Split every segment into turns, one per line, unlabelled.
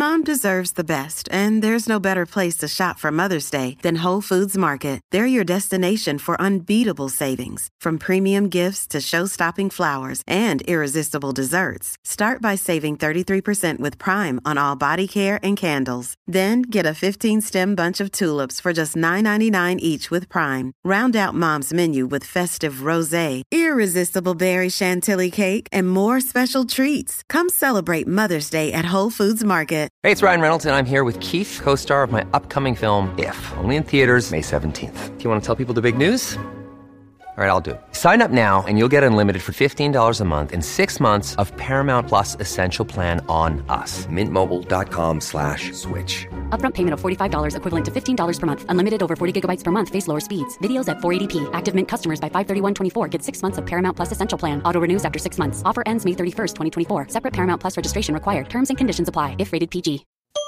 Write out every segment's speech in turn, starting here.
Mom deserves the best, and there's no better place to shop for Mother's Day than Whole Foods Market. They're your destination for unbeatable savings, from premium gifts to show-stopping flowers and irresistible desserts. Start by saving 33% with Prime on all body care and candles. Then get a 15-stem bunch of tulips for just $9.99 each with Prime. Round out Mom's menu with festive rosé, irresistible berry chantilly cake, and more special treats. Come celebrate Mother's Day at Whole Foods Market.
Hey, it's Ryan Reynolds, and I'm here with Keith, co-star of my upcoming film, If, only in theaters May 17th. Do you want to tell people the big news? All right, I'll do it. Sign up now and you'll get unlimited for $15 a month and 6 months of Paramount Plus Essential Plan on us. MintMobile.com/switch.
Upfront payment of $45 equivalent to $15 per month. Unlimited over 40 gigabytes per month. Face lower speeds. Videos at 480p. Active Mint customers by 531.24 get 6 months of Paramount Plus Essential Plan. Auto renews after 6 months. Offer ends May 31st, 2024. Separate Paramount Plus registration required. Terms and conditions apply if rated PG.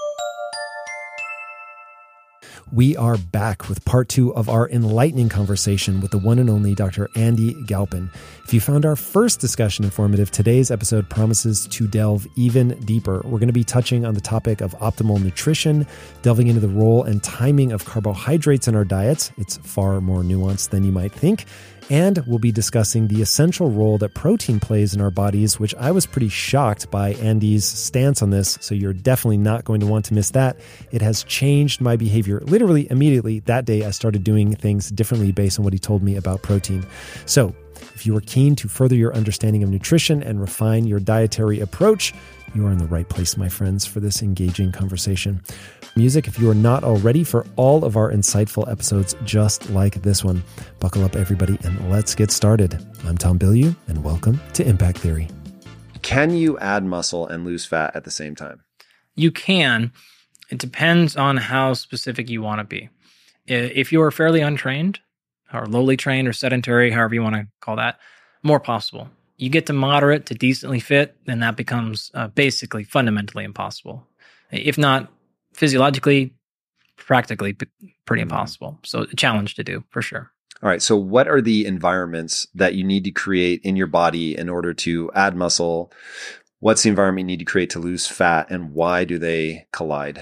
We are back with part 2 of our enlightening conversation with the one and only Dr. Andy Galpin. If you found our first discussion informative, today's episode promises to delve even deeper. We're going to be touching on the topic of optimal nutrition, delving into the role and timing of carbohydrates in our diets. It's far more nuanced than you might think. And we'll be discussing the essential role that protein plays in our bodies, which I was pretty shocked by Andy's stance on this, so you're definitely not going to want to miss that. It has changed my behavior literally immediately. That day, I started doing things differently based on what he told me about protein. So if you are keen to further your understanding of nutrition and refine your dietary approach, you are in the right place, my friends, for this engaging conversation. Music, if you are not already, for all of our insightful episodes just like this one. Buckle up, everybody, and let's get started. I'm Tom Bilyeu, and welcome to Impact Theory.
Can you add muscle and lose fat at the same time?
You can. It depends on how specific you want to be. If you're fairly untrained, or lowly trained, or sedentary, however you want to call that, more possible. You get to moderate to decently fit, then that becomes basically fundamentally impossible. If not physiologically, practically pretty impossible. So a challenge to do, for sure.
All right. So what are the environments that you need to create in your body in order to add muscle? What's the environment you need to create to lose fat, and why do they collide?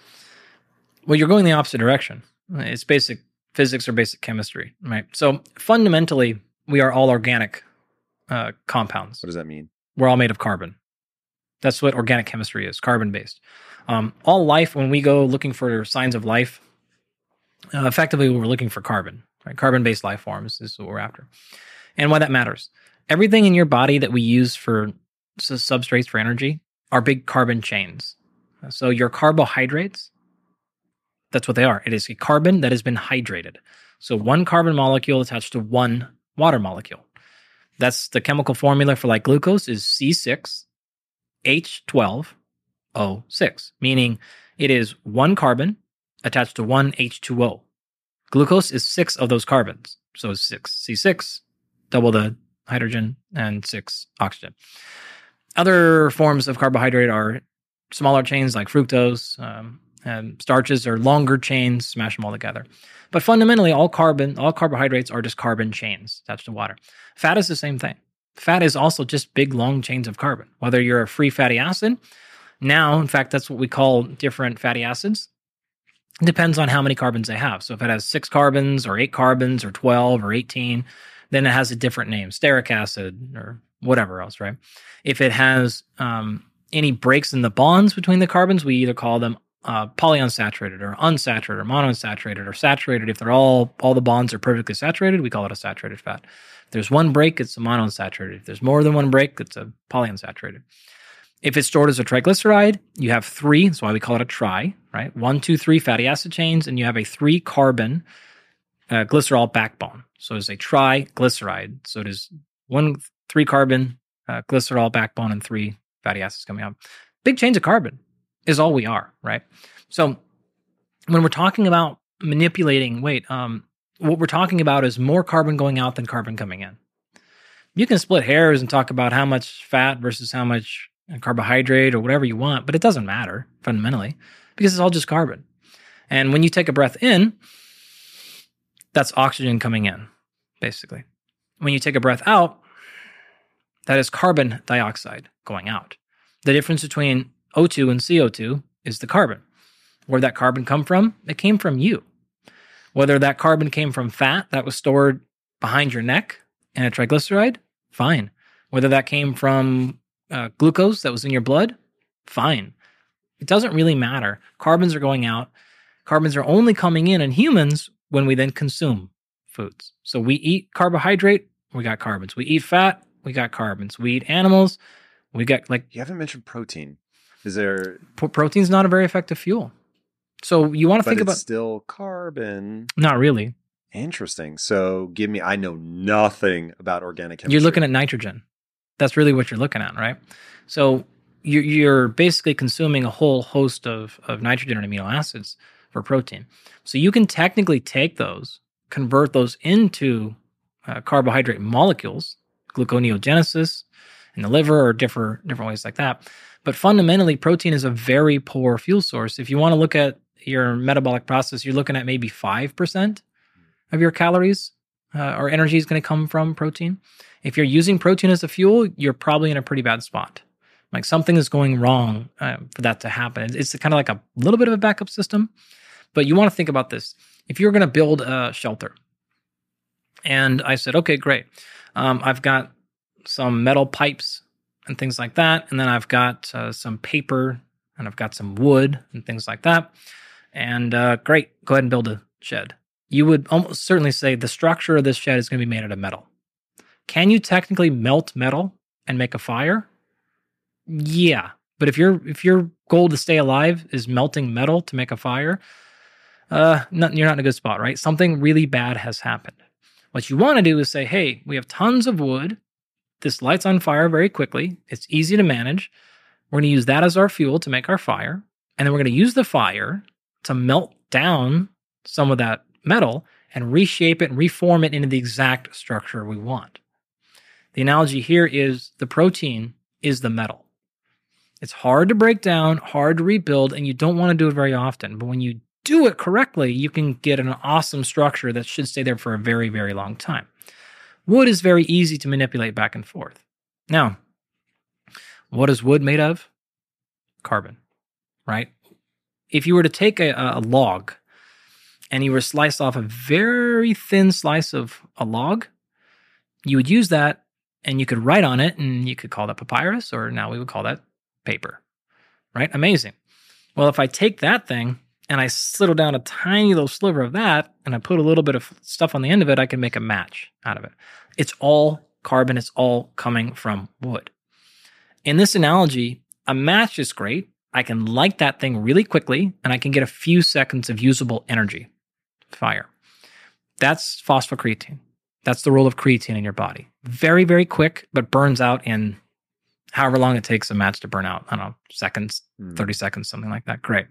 Well, you're going the opposite direction. It's basic physics or basic chemistry, right? So fundamentally, we are all organic compounds.
What does that mean?
We're all made of carbon. That's what organic chemistry is, carbon-based. All life, when we go looking for signs of life, effectively we're looking for carbon, right? Carbon-based life forms is what we're after. And why that matters. Everything in your body that we use for substrates for energy are big carbon chains. So your carbohydrates, that's what they are. It is a carbon that has been hydrated. So one carbon molecule attached to one water molecule. That's the chemical formula for like glucose is C6H12O6, meaning it is one carbon attached to one H2O. Glucose is 6 of those carbons. So it's 6 C6, double the hydrogen, and 6 oxygen. Other forms of carbohydrate are smaller chains like fructose, and starches are longer chains, smash them all together. But fundamentally, all carbohydrates are just carbon chains attached to water. Fat is the same thing. Fat is also just big, long chains of carbon. Whether you're a free fatty acid, now, in fact, that's what we call different fatty acids. It depends on how many carbons they have. So if it has 6 carbons or 8 carbons or 12 or 18, then it has a different name, stearic acid or whatever else, right? If it has any breaks in the bonds between the carbons, we either call them polyunsaturated or unsaturated or monounsaturated or saturated. If they're all the bonds are perfectly saturated, we call it a saturated fat. If there's one break, it's a monounsaturated. If there's more than one break, it's a polyunsaturated. If it's stored as a triglyceride, you have 3. That's why we call it a tri, right? 1, 2, 3 fatty acid chains, and you have a 3-carbon glycerol backbone. So it's a triglyceride. So it is 1 3-carbon glycerol backbone and 3 fatty acids coming out. Big chains of carbon is all we are, right? So when we're talking about manipulating weight, what we're talking about is more carbon going out than carbon coming in. You can split hairs and talk about how much fat versus how much carbohydrate or whatever you want, but it doesn't matter fundamentally because it's all just carbon. And when you take a breath in, that's oxygen coming in, basically. When you take a breath out, that is carbon dioxide going out. The difference between O2 and CO2 is the carbon. Where'd that carbon come from? It came from you. Whether that carbon came from fat that was stored behind your neck in a triglyceride, fine. Whether that came from glucose that was in your blood, fine. It doesn't really matter. Carbons are going out. Carbons are only coming in humans when we then consume foods. So we eat carbohydrate, we got carbons. We eat fat, we got carbons. We eat animals, we got
You haven't mentioned protein. Is there...
Protein's not a very effective fuel. So you want to think about...
But it's still carbon.
Not really.
Interesting. So I know nothing about organic chemistry.
You're looking at nitrogen. That's really what you're looking at, right? So you're basically consuming a whole host of nitrogen and amino acids for protein. So you can technically take those, convert those into carbohydrate molecules, gluconeogenesis in the liver or different ways like that. But fundamentally, protein is a very poor fuel source. If you want to look at your metabolic process, you're looking at maybe 5% of your calories or energy is going to come from protein. If you're using protein as a fuel, you're probably in a pretty bad spot. Like something is going wrong for that to happen. It's kind of like a little bit of a backup system. But you want to think about this. If you're going to build a shelter, and I said, okay, great. I've got some metal pipes and things like that. And then I've got some paper and I've got some wood and things like that. And great, go ahead and build a shed. You would almost certainly say the structure of this shed is going to be made out of metal. Can you technically melt metal and make a fire? Yeah. But if your goal to stay alive is melting metal to make a fire, you're not in a good spot, right? Something really bad has happened. What you want to do is say, hey, we have tons of wood. This lights on fire very quickly. It's easy to manage. We're going to use that as our fuel to make our fire. And then we're going to use the fire to melt down some of that metal and reshape it and reform it into the exact structure we want. The analogy here is the protein is the metal. It's hard to break down, hard to rebuild, and you don't want to do it very often. But when you do it correctly, you can get an awesome structure that should stay there for a very, very long time. Wood is very easy to manipulate back and forth. Now, what is wood made of? Carbon, right? If you were to take a log and you were to slice off a very thin slice of a log, you would use that and you could write on it and you could call that papyrus, or now we would call that paper, right? Amazing. Well, if I take that thing and I slittle down a tiny little sliver of that and I put a little bit of stuff on the end of it, I can make a match out of it. It's all carbon. It's all coming from wood. In this analogy, a match is great. I can light that thing really quickly and I can get a few seconds of usable energy, fire. That's phosphocreatine. That's the role of creatine in your body. Very, very quick, but burns out in however long it takes a match to burn out. I don't know, seconds, 30 seconds, something like that. Great.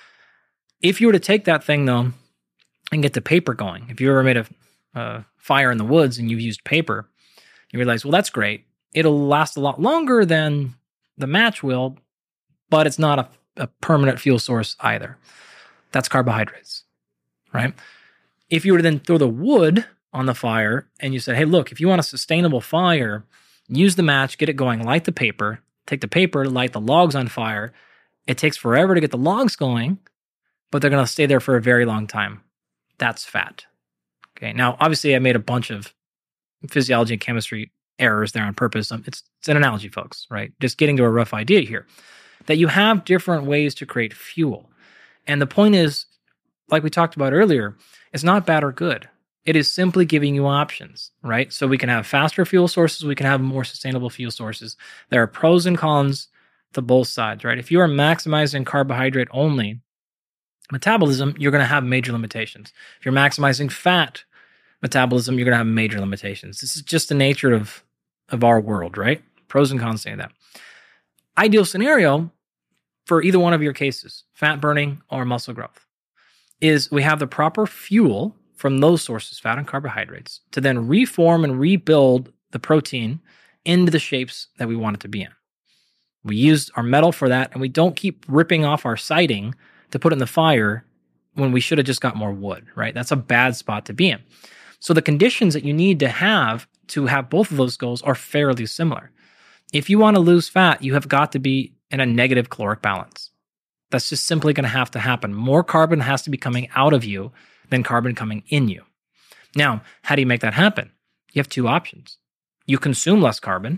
If you were to take that thing, though, and get the paper going, if you ever made a fire in the woods and you've used paper, you realize, well, that's great. It'll last a lot longer than the match will, but it's not a permanent fuel source either. That's carbohydrates, right? If you were to then throw the wood on the fire and you said, hey, look, if you want a sustainable fire, use the match, get it going, light the paper, take the paper, light the logs on fire. It takes forever to get the logs going, but they're going to stay there for a very long time. That's fat. Okay. Now, obviously, I made a bunch of physiology and chemistry errors there on purpose. It's an analogy, folks, right? Just getting to a rough idea here, that you have different ways to create fuel. And the point is, like we talked about earlier, it's not bad or good. It is simply giving you options, right? So we can have faster fuel sources. We can have more sustainable fuel sources. There are pros and cons to both sides, right? If you are maximizing carbohydrate only metabolism, you're going to have major limitations. If you're maximizing fat metabolism, you're going to have major limitations. This is just the nature of our world, right? Pros and cons to that. Ideal scenario for either one of your cases, fat burning or muscle growth, is we have the proper fuel from those sources, fat and carbohydrates, to then reform and rebuild the protein into the shapes that we want it to be in. We use our metal for that, and we don't keep ripping off our siding to put it in the fire when we should have just got more wood, right? That's a bad spot to be in. So the conditions that you need to have both of those goals are fairly similar. If you want to lose fat, you have got to be in a negative caloric balance. That's just simply going to have to happen. More carbon has to be coming out of you than carbon coming in you. Now, how do you make that happen? You have two options. You consume less carbon.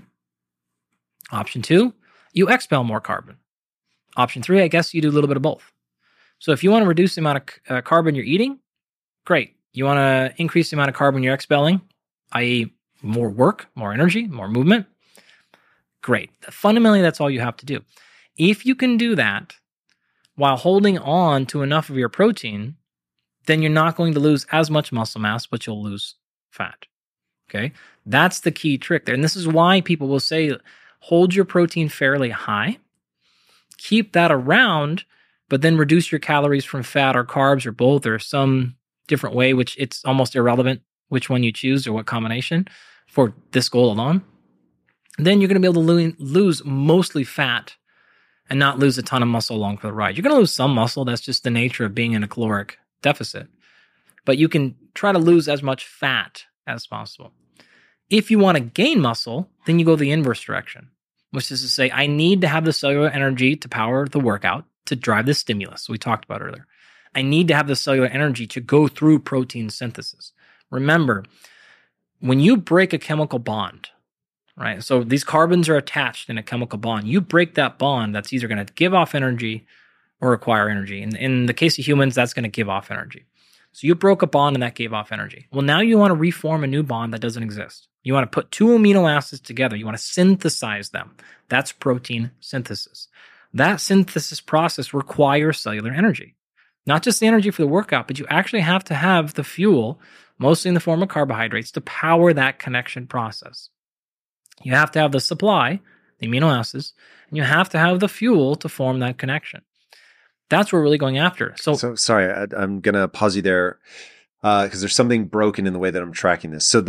Option 2, you expel more carbon. Option 3, I guess you do a little bit of both. So if you want to reduce the amount of carbon you're eating, great. You want to increase the amount of carbon you're expelling, i.e. more work, more energy, more movement, great. Fundamentally, that's all you have to do. If you can do that while holding on to enough of your protein, then you're not going to lose as much muscle mass, but you'll lose fat. Okay? That's the key trick there. And this is why people will say, hold your protein fairly high, keep that around, but then reduce your calories from fat or carbs or both or some different way, which it's almost irrelevant which one you choose or what combination for this goal alone. Then you're going to be able to lose mostly fat and not lose a ton of muscle along for the ride. You're going to lose some muscle. That's just the nature of being in a caloric deficit. But you can try to lose as much fat as possible. If you want to gain muscle, then you go the inverse direction, which is to say, I need to have the cellular energy to power the workout, to drive the stimulus we talked about earlier. I need to have the cellular energy to go through protein synthesis. Remember, when you break a chemical bond, right? So these carbons are attached in a chemical bond. You break that bond, that's either going to give off energy or require energy. In the case of humans, that's going to give off energy. So you broke a bond and that gave off energy. Well, now you want to reform a new bond that doesn't exist. You want to put two amino acids together. You want to synthesize them. That's protein synthesis. That synthesis process requires cellular energy. Not just the energy for the workout, but you actually have to have the fuel, mostly in the form of carbohydrates, to power that connection process. You have to have the supply, the amino acids, and you have to have the fuel to form that connection. That's what we're really going after. So
sorry, I'm going to pause you there because there's something broken in the way that I'm tracking this. So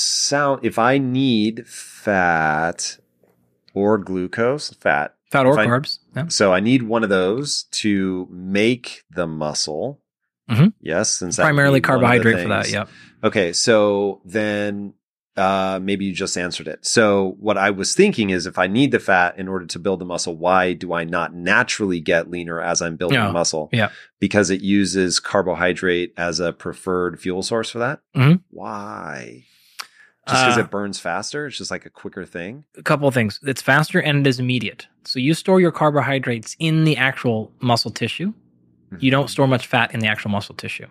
if I need fat or glucose, fat or
carbs. Yeah.
So I need one of those to make the muscle.
Mm-hmm.
Yes. Since
primarily carbohydrate for that. Yep.
Okay. So then maybe you just answered it. So what I was thinking is if I need the fat in order to build the muscle, why do I not naturally get leaner as I'm building the muscle?
Yeah.
Because it uses carbohydrate as a preferred fuel source for that?
Mm-hmm.
Why? Just because it burns faster? It's just like a quicker thing?
A couple of things. It's faster and it is immediate. So you store your carbohydrates in the actual muscle tissue. Mm-hmm. You don't store much fat in the actual muscle tissue.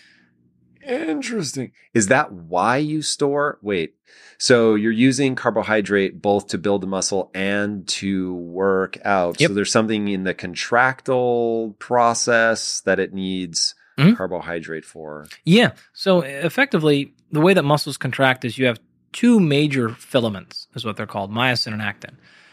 Interesting. Is that why you store? Wait, so you're using carbohydrate both to build the muscle and to work out. Yep. So there's something in the contractile process that it needs carbohydrate for.
Yeah. So effectively, the way that muscles contract is you have two major filaments, is what they're called, myosin and actin.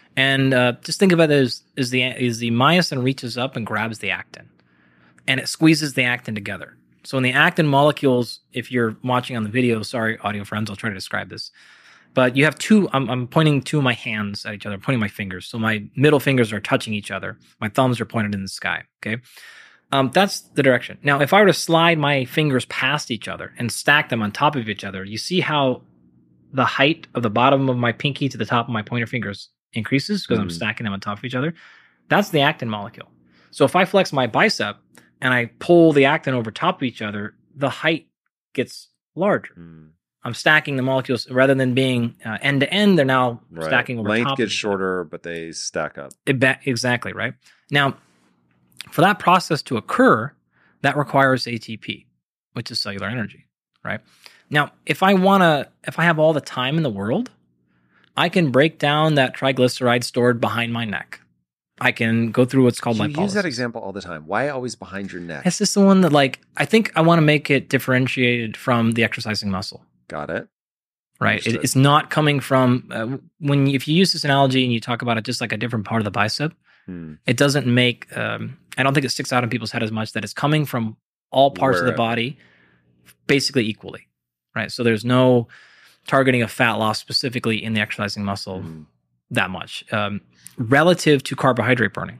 And just think of it as the myosin reaches up and grabs the actin, and it squeezes the actin together. So in the actin molecules, if you're watching on the video, sorry, audio friends, I'll try to describe this. But you have two, I'm pointing two of my hands at each other, I'm pointing my fingers. So my middle fingers are touching each other. My thumbs are pointed in the sky, okay? That's the direction. Now, if I were to slide my fingers past each other and stack them on top of each other, you see how the height of the bottom of my pinky to the top of my pointer fingers increases because I'm stacking them on top of each other? That's the actin molecule. So if I flex my bicep, and I pull the actin over top of each other, the height gets larger. I'm stacking the molecules rather than being end to end. They're now stacking over
Length
top.
Gets shorter, but they stack up.
Exactly, right? Now, for that process to occur, that requires ATP, which is cellular energy, right? Now, if I have all the time in the world, I can break down that triglyceride stored behind my neck. I can go through what's called lipolysis.
You use that example all the time. Why always behind your neck?
It's just the one that, I think I want to make it differentiated from the exercising muscle.
Got it.
Right. It's not coming from, if you use this analogy and you talk about it just like a different part of the bicep, it doesn't make, I don't think it sticks out in people's head as much that it's coming from all parts of the body basically equally. Right. So there's no targeting of fat loss specifically in the exercising muscle that much. Relative to carbohydrate burning.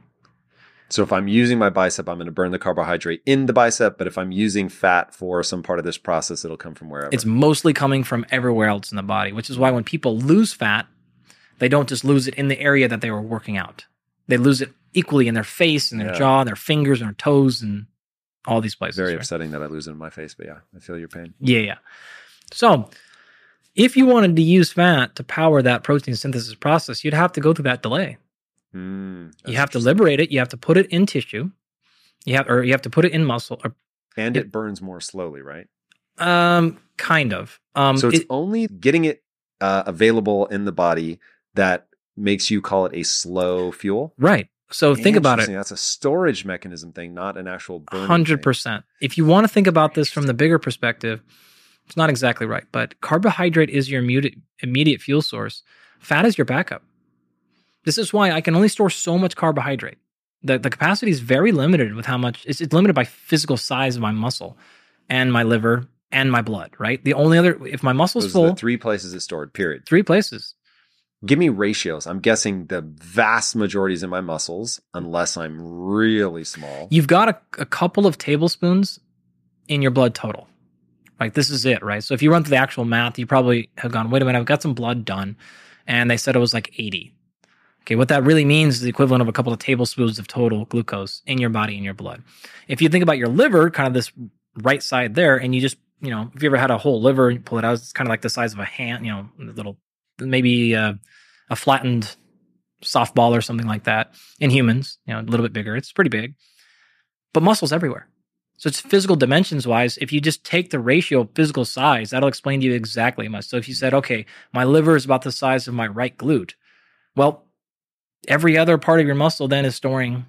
So if I'm using my bicep, I'm going to burn the carbohydrate in the bicep, but if I'm using fat for some part of this process, it'll come from wherever.
It's mostly coming from everywhere else in the body, which is why when people lose fat, they don't just lose it in the area that they were working out. They lose it equally in their face and their jaw and their fingers and their toes and all these places.
Very
right?
upsetting that I lose it in my face, but yeah, I feel your pain.
Yeah. So if you wanted to use fat to power that protein synthesis process, you'd have to go through that delay. You have to liberate it. You have to put it in tissue. You have to put it in muscle.
And it burns more slowly, right?
Kind of.
So it's only getting it available in the body that makes you call it a slow fuel?
Right. So think about it.
That's a storage mechanism thing, not an actual burning
100%. If you want to think about this from the bigger perspective, it's not exactly right, but carbohydrate is your immediate fuel source. Fat is your backup. This is why I can only store so much carbohydrate. The capacity is very limited with how much, it's limited by physical size of my muscle and my liver and my blood, right? The only other, if my muscle's full.
Those are the 3 places it's stored, period.
3 places.
Give me ratios. I'm guessing the vast majority is in my muscles, unless I'm really small.
You've got a couple of tablespoons in your blood total. Like, this is it, right? So if you run through the actual math, you probably have gone, wait a minute, I've got some blood done. And they said it was like 80. Okay, what that really means is the equivalent of a couple of tablespoons of total glucose in your body, in your blood. If you think about your liver, kind of this right side there, and you just, if you ever had a whole liver, you pull it out, it's kind of like the size of a hand, a little, maybe a flattened softball or something like that. In humans, a little bit bigger. It's pretty big. But muscle's everywhere. So it's physical dimensions wise. If you just take the ratio of physical size, that'll explain to you exactly how much. So if you said, okay, my liver is about the size of my right glute, well, every other part of your muscle then is storing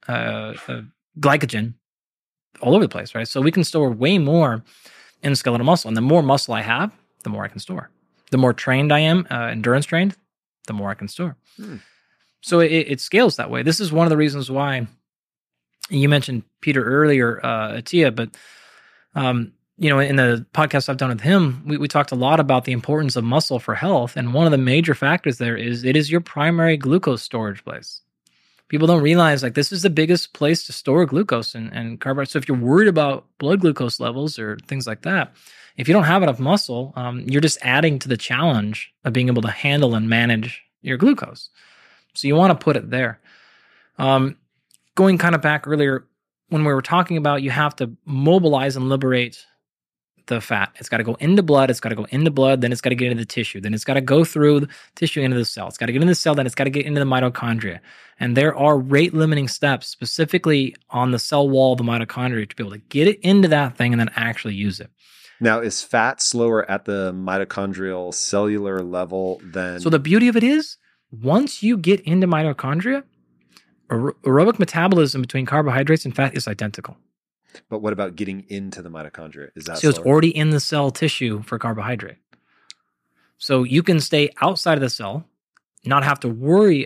glycogen all over the place, right? So we can store way more in skeletal muscle. And the more muscle I have, the more I can store. The more trained I am, endurance trained, the more I can store. So it scales that way. This is one of the reasons why you mentioned Peter earlier, Attia, but in the podcast I've done with him, we talked a lot about the importance of muscle for health. And one of the major factors there is it is your primary glucose storage place. People don't realize, like, this is the biggest place to store glucose and carbohydrates. So if you're worried about blood glucose levels or things like that, if you don't have enough muscle, you're just adding to the challenge of being able to handle and manage your glucose. So you want to put it there. Going kind of back earlier, when we were talking about you have to mobilize and liberate the fat. It's got to go into blood. It's got to go into blood. Then it's got to get into the tissue. Then it's got to go through the tissue into the cell. It's got to get into the cell. Then it's got to get into the mitochondria. And there are rate limiting steps specifically on the cell wall of the mitochondria to be able to get it into that thing and then actually use it.
Now, is fat slower at the mitochondrial cellular level than...
So the beauty of it is, once you get into mitochondria, aerobic metabolism between carbohydrates and fat is identical.
But what about getting into the mitochondria? Is that
so it's already in the cell tissue for carbohydrate. So you can stay outside of the cell, not have to worry.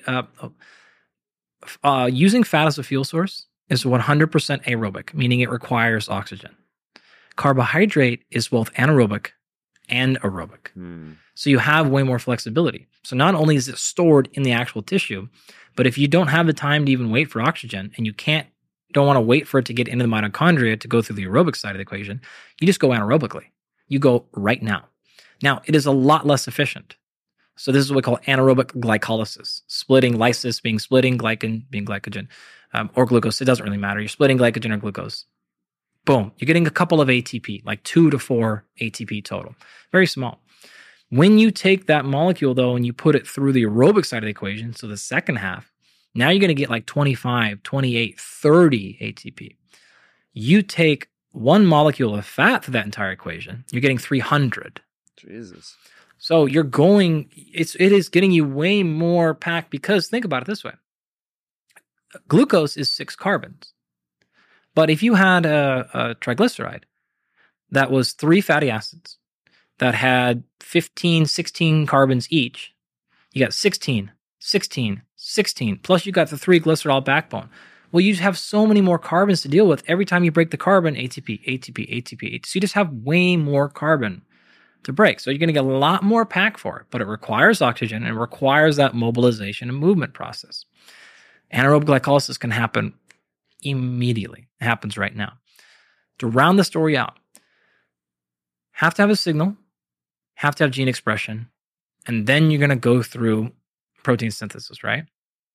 Using fat as a fuel source is 100% aerobic, meaning it requires oxygen. Carbohydrate is both anaerobic and aerobic. So you have way more flexibility. So not only is it stored in the actual tissue, but if you don't have the time to even wait for oxygen and you don't want to wait for it to get into the mitochondria to go through the aerobic side of the equation, you just go anaerobically. You go right now. Now, it is a lot less efficient. So this is what we call anaerobic glycolysis. Splitting, lysis being splitting, glycan being glycogen, or glucose. It doesn't really matter. You're splitting glycogen or glucose. Boom. You're getting a couple of ATP, like 2 to 4 ATP total. Very small. When you take that molecule, though, and you put it through the aerobic side of the equation, so the second half, now you're going to get like 25, 28, 30 ATP. You take one molecule of fat through that entire equation, you're getting 300.
Jesus.
So you're going, it is getting you way more packed because think about it this way. Glucose is 6 carbons. But if you had a triglyceride that was 3 fatty acids that had 15, 16 carbons each, you got 16, 16, 16, plus you got the 3 glycerol backbone. Well, you just have so many more carbons to deal with. Every time you break the carbon, ATP, ATP, ATP, ATP. So you just have way more carbon to break. So you're going to get a lot more pack for it, but it requires oxygen and it requires that mobilization and movement process. Anaerobic glycolysis can happen immediately. It happens right now. To round the story out, have to have a signal, have to have gene expression, and then you're going to go through protein synthesis, right?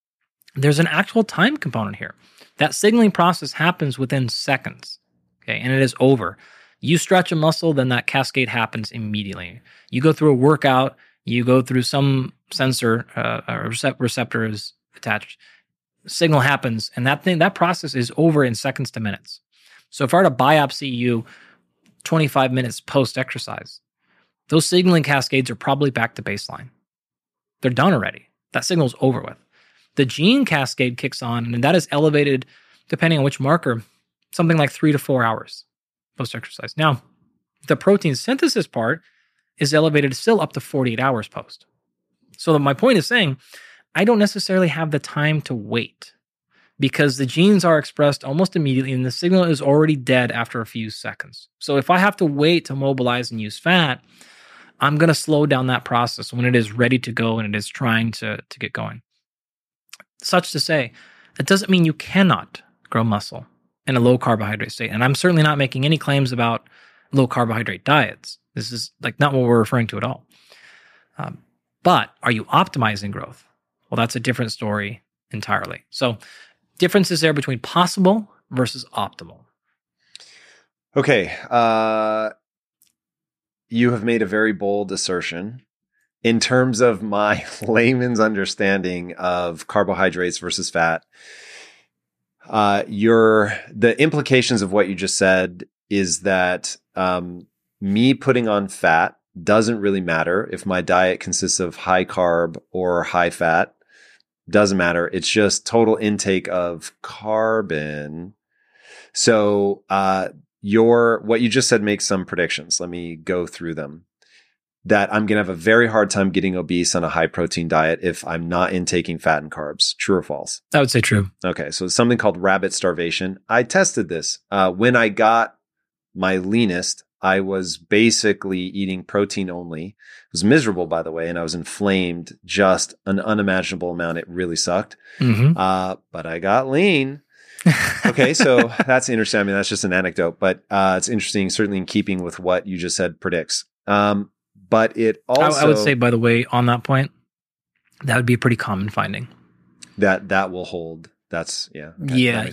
there's an actual time component here. That signaling process happens within seconds, okay, and it is over. You stretch a muscle, then that cascade happens immediately. You go through a workout, you go through some sensor, receptor is attached, signal happens, and that process is over in seconds to minutes. So if I were to biopsy you 25 minutes post-exercise, those signaling cascades are probably back to baseline. They're done already. That signal's over with. The gene cascade kicks on, and that is elevated, depending on which marker, something like 3 to 4 hours post-exercise. Now, the protein synthesis part is elevated still up to 48 hours post. So my point is saying, I don't necessarily have the time to wait because the genes are expressed almost immediately and the signal is already dead after a few seconds. So if I have to wait to mobilize and use fat, I'm going to slow down that process when it is ready to go and it is trying to get going. Such to say, it doesn't mean you cannot grow muscle in a low carbohydrate state. And I'm certainly not making any claims about low carbohydrate diets. This is like not what we're referring to at all. But are you optimizing growth? Well, that's a different story entirely. So differences there between possible versus optimal.
Okay. You have made a very bold assertion. In terms of my layman's understanding of carbohydrates versus fat, the implications of what you just said is that me putting on fat doesn't really matter if my diet consists of high carb or high fat. Doesn't matter. It's just total intake of carbon. So what you just said makes some predictions. Let me go through them. That I'm going to have a very hard time getting obese on a high protein diet if I'm not intaking fat and carbs. True or false?
I would say true. Okay.
So it's something called rabbit starvation. I tested this. When I got my leanest, I was basically eating protein only. It was miserable, by the way, and I was inflamed just an unimaginable amount. It really sucked.
Mm-hmm.
But I got lean. Okay, so that's interesting. I mean, that's just an anecdote, but it's interesting, certainly in keeping with what you just said predicts. But it also...
I would say, by the way, on that point, that would be a pretty common finding.
That will hold. That's, yeah.
Yeah,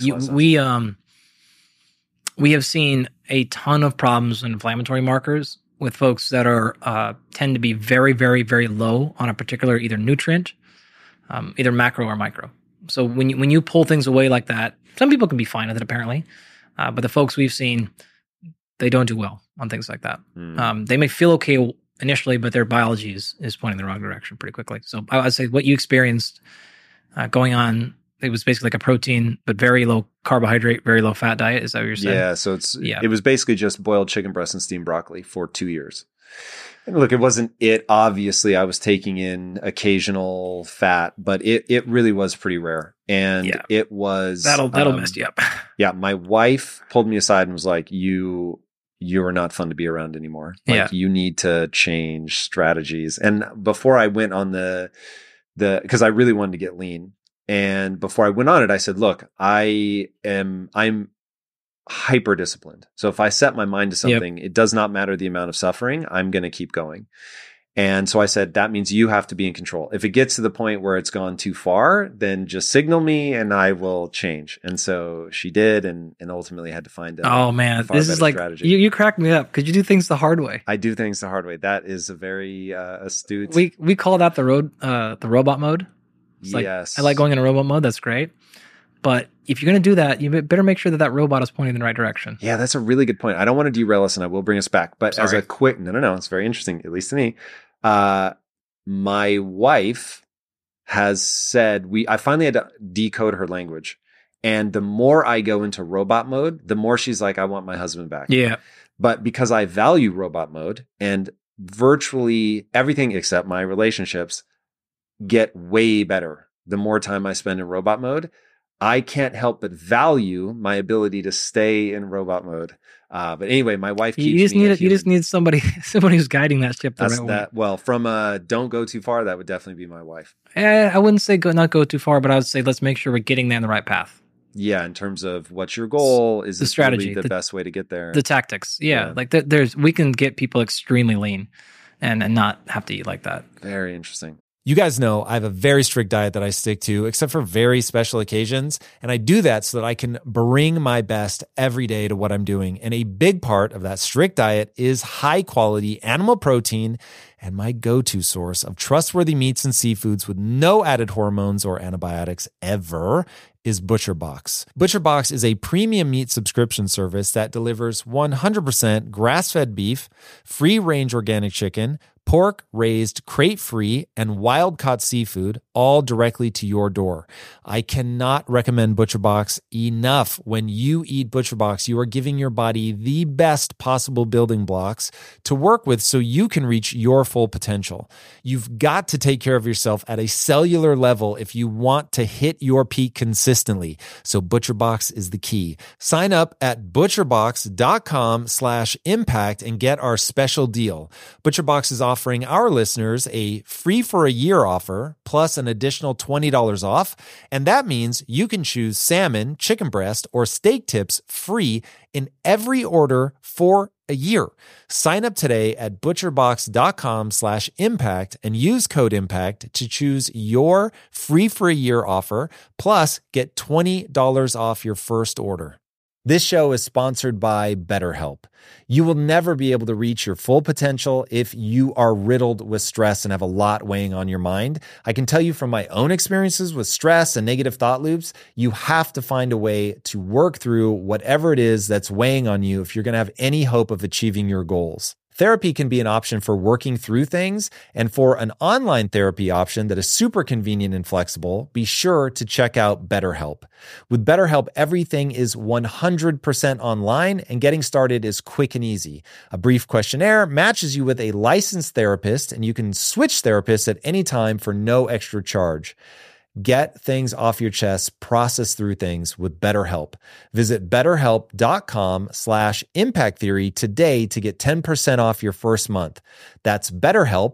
we have seen a ton of problems with inflammatory markers with folks that are tend to be very, very, very low on a particular either nutrient, either macro or micro. So when you pull things away like that, some people can be fine with it apparently, but the folks we've seen, they don't do well on things like that. They may feel okay initially, but their biology is pointing in the wrong direction pretty quickly. So I would say what you experienced going on, it was basically like a protein, but very low carbohydrate, very low fat diet. Is that what you're saying?
Yeah. So it was basically just boiled chicken breast and steamed broccoli for 2 years. And look, it wasn't it. Obviously, I was taking in occasional fat, but it really was pretty rare. And it was...
That'll mess you up.
Yeah. My wife pulled me aside and was like, you are not fun to be around anymore. Like you need to change strategies. And before I went on because I really wanted to get lean. And before I went on it, I said, look, I'm hyper disciplined. So if I set my mind to something, it does not matter the amount of suffering, I'm going to keep going. And so I said, that means you have to be in control. If it gets to the point where it's gone too far, then just signal me and I will change. And so she did, and ultimately had to find a
oh man, this is like strategy. You cracked me up because you do things the hard way.
I do things the hard way. That is a very astute.
We call that the robot mode. It's
yes,
I like going in a robot mode. That's great. But if you're going to do that, you better make sure that robot is pointing in the right direction.
Yeah, that's a really good point. I don't want to derail us, and I will bring us back. But as a quick, no, it's very interesting, at least to me. My wife has said I finally had to decode her language. And the more I go into robot mode, the more she's like, I want my husband back.
Yeah.
But because I value robot mode and virtually everything except my relationships get way better the more time I spend in robot mode, I can't help but value my ability to stay in robot mode. But anyway, my wife keeps me.
You just need somebody who's guiding that ship the right way.
Well, from don't go too far, that would definitely be my wife.
I wouldn't say not go too far, but I would say let's make sure we're getting there in the right path.
Yeah, in terms of what's your goal, is the strategy really the best way to get there?
The tactics, yeah. Like we can get people extremely lean and not have to eat like that.
Very interesting.
You guys know I have a very strict diet that I stick to, except for very special occasions. And I do that so that I can bring my best every day to what I'm doing. And a big part of that strict diet is high quality animal protein, and my go-to source of trustworthy meats and seafoods with no added hormones or antibiotics ever is ButcherBox. ButcherBox is a premium meat subscription service that delivers 100% grass-fed beef, free-range organic chicken, pork raised crate-free, and wild-caught seafood, all directly to your door. I cannot recommend ButcherBox enough. When you eat ButcherBox, you are giving your body the best possible building blocks to work with so you can reach your full potential. You've got to take care of yourself at a cellular level if you want to hit your peak consistently. So ButcherBox is the key. Sign up at butcherbox.com/impact and get our special deal. ButcherBox is offering our listeners a free for a year offer plus an additional $20 off. And that means you can choose salmon, chicken breast, or steak tips free in every order for a year. Sign up today at butcherbox.com/impact and use code IMPACT to choose your free for a year offer, plus get $20 off your first order. This show is sponsored by BetterHelp. You will never be able to reach your full potential if you are riddled with stress and have a lot weighing on your mind. I can tell you from my own experiences with stress and negative thought loops, you have to find a way to work through whatever it is that's weighing on you if you're going to have any hope of achieving your goals. Therapy can be an option for working through things, and for an online therapy option that is super convenient and flexible, be sure to check out BetterHelp. With BetterHelp, everything is 100% online, and getting started is quick and easy. A brief questionnaire matches you with a licensed therapist, and you can switch therapists at any time for no extra charge. Get things off your chest, process through things with BetterHelp. Visit BetterHelp.com/Impact Theory today to get 10% off your first month. That's BetterHelp,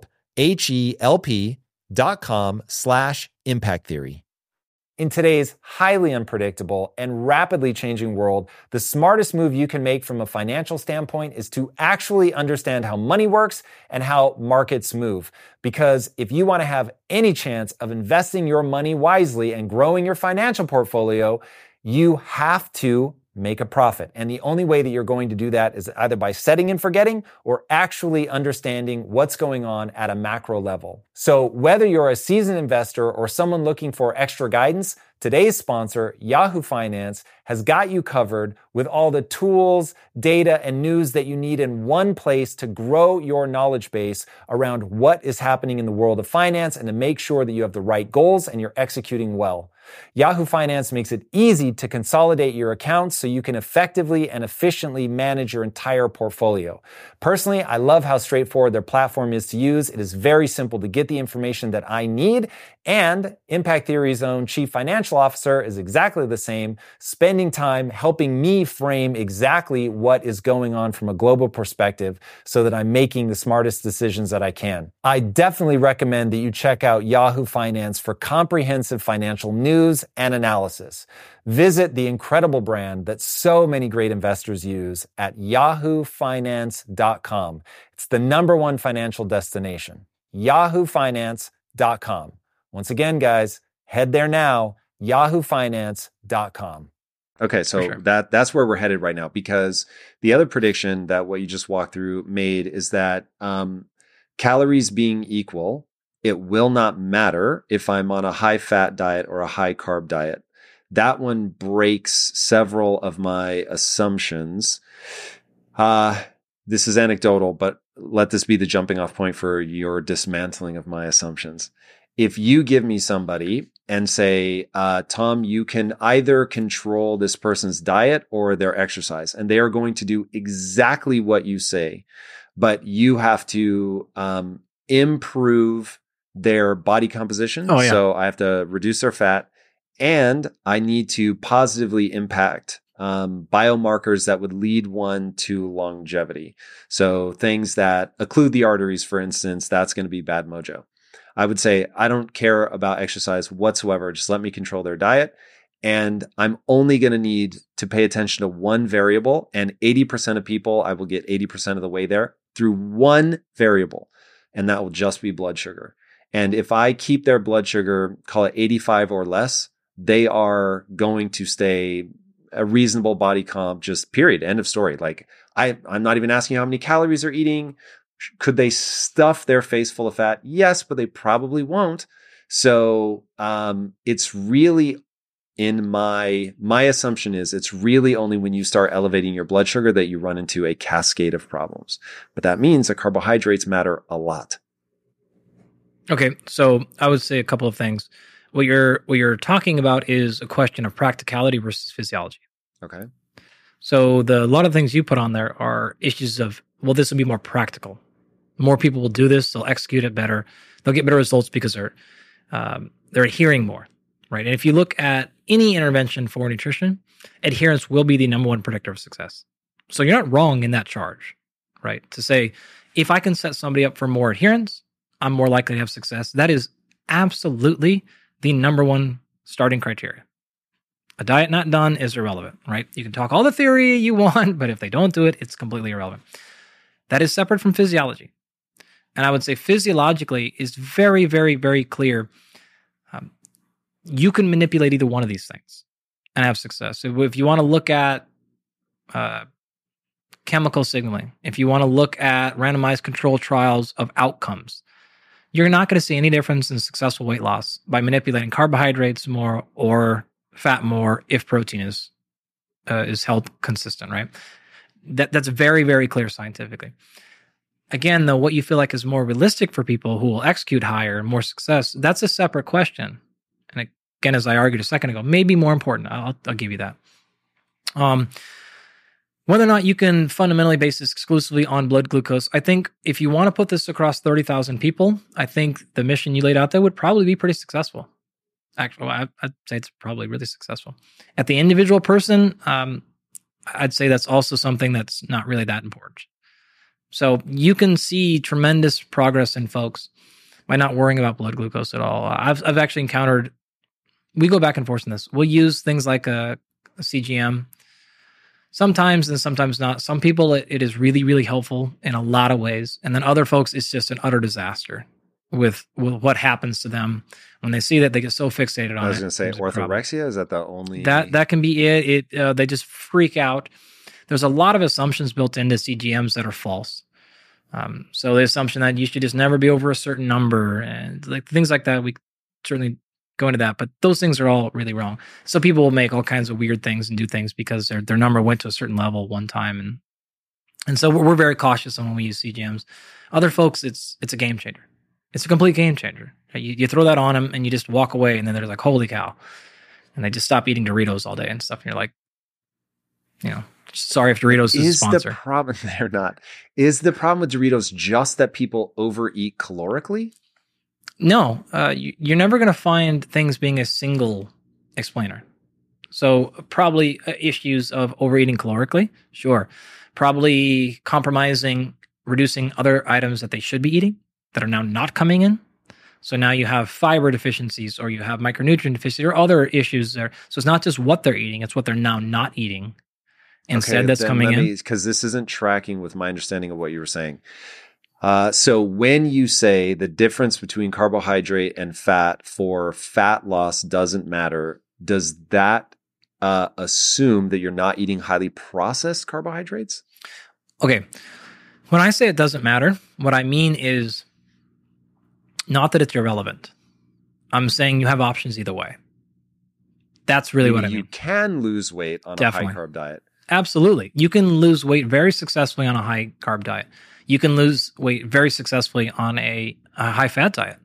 HELP.com/Impact Theory. In today's highly unpredictable and rapidly changing world, the smartest move you can make from a financial standpoint is to actually understand how money works and how markets move. Because if you want to have any chance of investing your money wisely and growing your financial portfolio, you have to make a profit. And the only way that you're going to do that is either by setting and forgetting or actually understanding what's going on at a macro level. So whether you're a seasoned investor or someone looking for extra guidance, today's sponsor, Yahoo Finance, has got you covered with all the tools, data, and news that you need in one place to grow your knowledge base around what is happening in the world of finance and to make sure that you have the right goals and you're executing well. Yahoo Finance makes it easy to consolidate your accounts so you can effectively and efficiently manage your entire portfolio. Personally, I love how straightforward their platform is to use. It is very simple to get the information that I need, and Impact Theory's own chief financial officer is exactly the same, spending time helping me frame exactly what is going on from a global perspective so that I'm making the smartest decisions that I can. I definitely recommend that you check out Yahoo Finance for comprehensive financial news and analysis. Visit the incredible brand that so many great investors use at yahoofinance.com. It's the #1 financial destination. yahoofinance.com. Once again, guys, head there now, yahoofinance.com.
Okay, so
sure.
that's where we're headed right now, because the other prediction that what you just walked through made is that calories being equal, it will not matter if I'm on a high fat diet or a high carb diet. That one breaks several of my assumptions. This is anecdotal, but let this be the jumping off point for your dismantling of my assumptions. If you give me somebody and say, Tom, you can either control this person's diet or their exercise, and they are going to do exactly what you say, but you have to improve their body composition.
Oh, yeah.
So I have to reduce their fat, and I need to positively impact biomarkers that would lead one to longevity. So things that occlude the arteries, for instance, that's going to be bad mojo. I would say, I don't care about exercise whatsoever. Just let me control their diet. And I'm only going to need to pay attention to one variable. And 80% of people, I will get 80% of the way there through one variable. And that will just be blood sugar. And if I keep their blood sugar, call it 85 or less, they are going to stay a reasonable body comp, just period. End of story. Like I'm not even asking how many calories they're eating. Could they stuff their face full of fat? Yes, but they probably won't. So it's really, in my assumption is it's really only when you start elevating your blood sugar that you run into a cascade of problems. But that means that carbohydrates matter a lot.
Okay, so I would say a couple of things. What you're talking about is a question of practicality versus physiology.
Okay.
So a lot of things you put on there are issues of, well, this will be more practical. More people will do this. They'll execute it better. They'll get better results because they're adhering more, right? And if you look at any intervention for nutrition, adherence will be the number one predictor of success. So you're not wrong in that charge, right? To say, if I can set somebody up for more adherence, I'm more likely to have success. That is absolutely the number one starting criteria. A diet not done is irrelevant, right? You can talk all the theory you want, but if they don't do it, it's completely irrelevant. That is separate from physiology. And I would say physiologically is very, very, very clear. You can manipulate either one of these things and have success. So if you want to look at chemical signaling, if you want to look at randomized control trials of outcomes, you're not going to see any difference in successful weight loss by manipulating carbohydrates more or fat more if protein is held consistent, right? That's very, very clear scientifically. Again, though, what you feel like is more realistic for people who will execute higher and more success, that's a separate question. And again, as I argued a second ago, maybe more important. I'll give you that. Whether or not you can fundamentally base this exclusively on blood glucose, I think if you want to put this across 30,000 people, I think the mission you laid out there would probably be pretty successful. Actually, I'd say it's probably really successful. At the individual person, I'd say that's also something that's not really that important. So you can see tremendous progress in folks by not worrying about blood glucose at all. I've actually encountered, we go back and forth on this. We'll use things like a CGM sometimes and sometimes not. Some people, it is really, really helpful in a lot of ways. And then other folks, it's just an utter disaster with what happens to them when they see that. They get so fixated on it.
I was going to say orthorexia. Is that the only?
That can be it. They just freak out. There's a lot of assumptions built into CGMs that are false. So the assumption that you should just never be over a certain number and like things like that, we certainly go into that, but those things are all really wrong. So people will make all kinds of weird things and do things because their number went to a certain level one time. And so we're very cautious on when we use CGMs. Other folks, it's a game changer. It's a complete game changer. You throw that on them and you just walk away and then they're like, holy cow. And they just stop eating Doritos all day and stuff. And you're like, sorry if Doritos is a sponsor.
The problem they're not. Is the problem with Doritos just that people overeat calorically?
No, you're never going to find things being a single explainer. So probably issues of overeating calorically, sure. Probably compromising, reducing other items that they should be eating that are now not coming in. So now you have fiber deficiencies or you have micronutrient deficiencies or other issues there. So it's not just what they're eating, it's what they're now not eating. Instead, that's coming in.
Because this isn't tracking with my understanding of what you were saying. So when you say the difference between carbohydrate and fat for fat loss doesn't matter, does that assume that you're not eating highly processed carbohydrates?
Okay. When I say it doesn't matter, what I mean is not that it's irrelevant. I'm saying you have options either way. That's really what I mean.
You can lose weight on a high-carb diet.
Absolutely. You can lose weight very successfully on a high-carb diet. You can lose weight very successfully on a high-fat diet.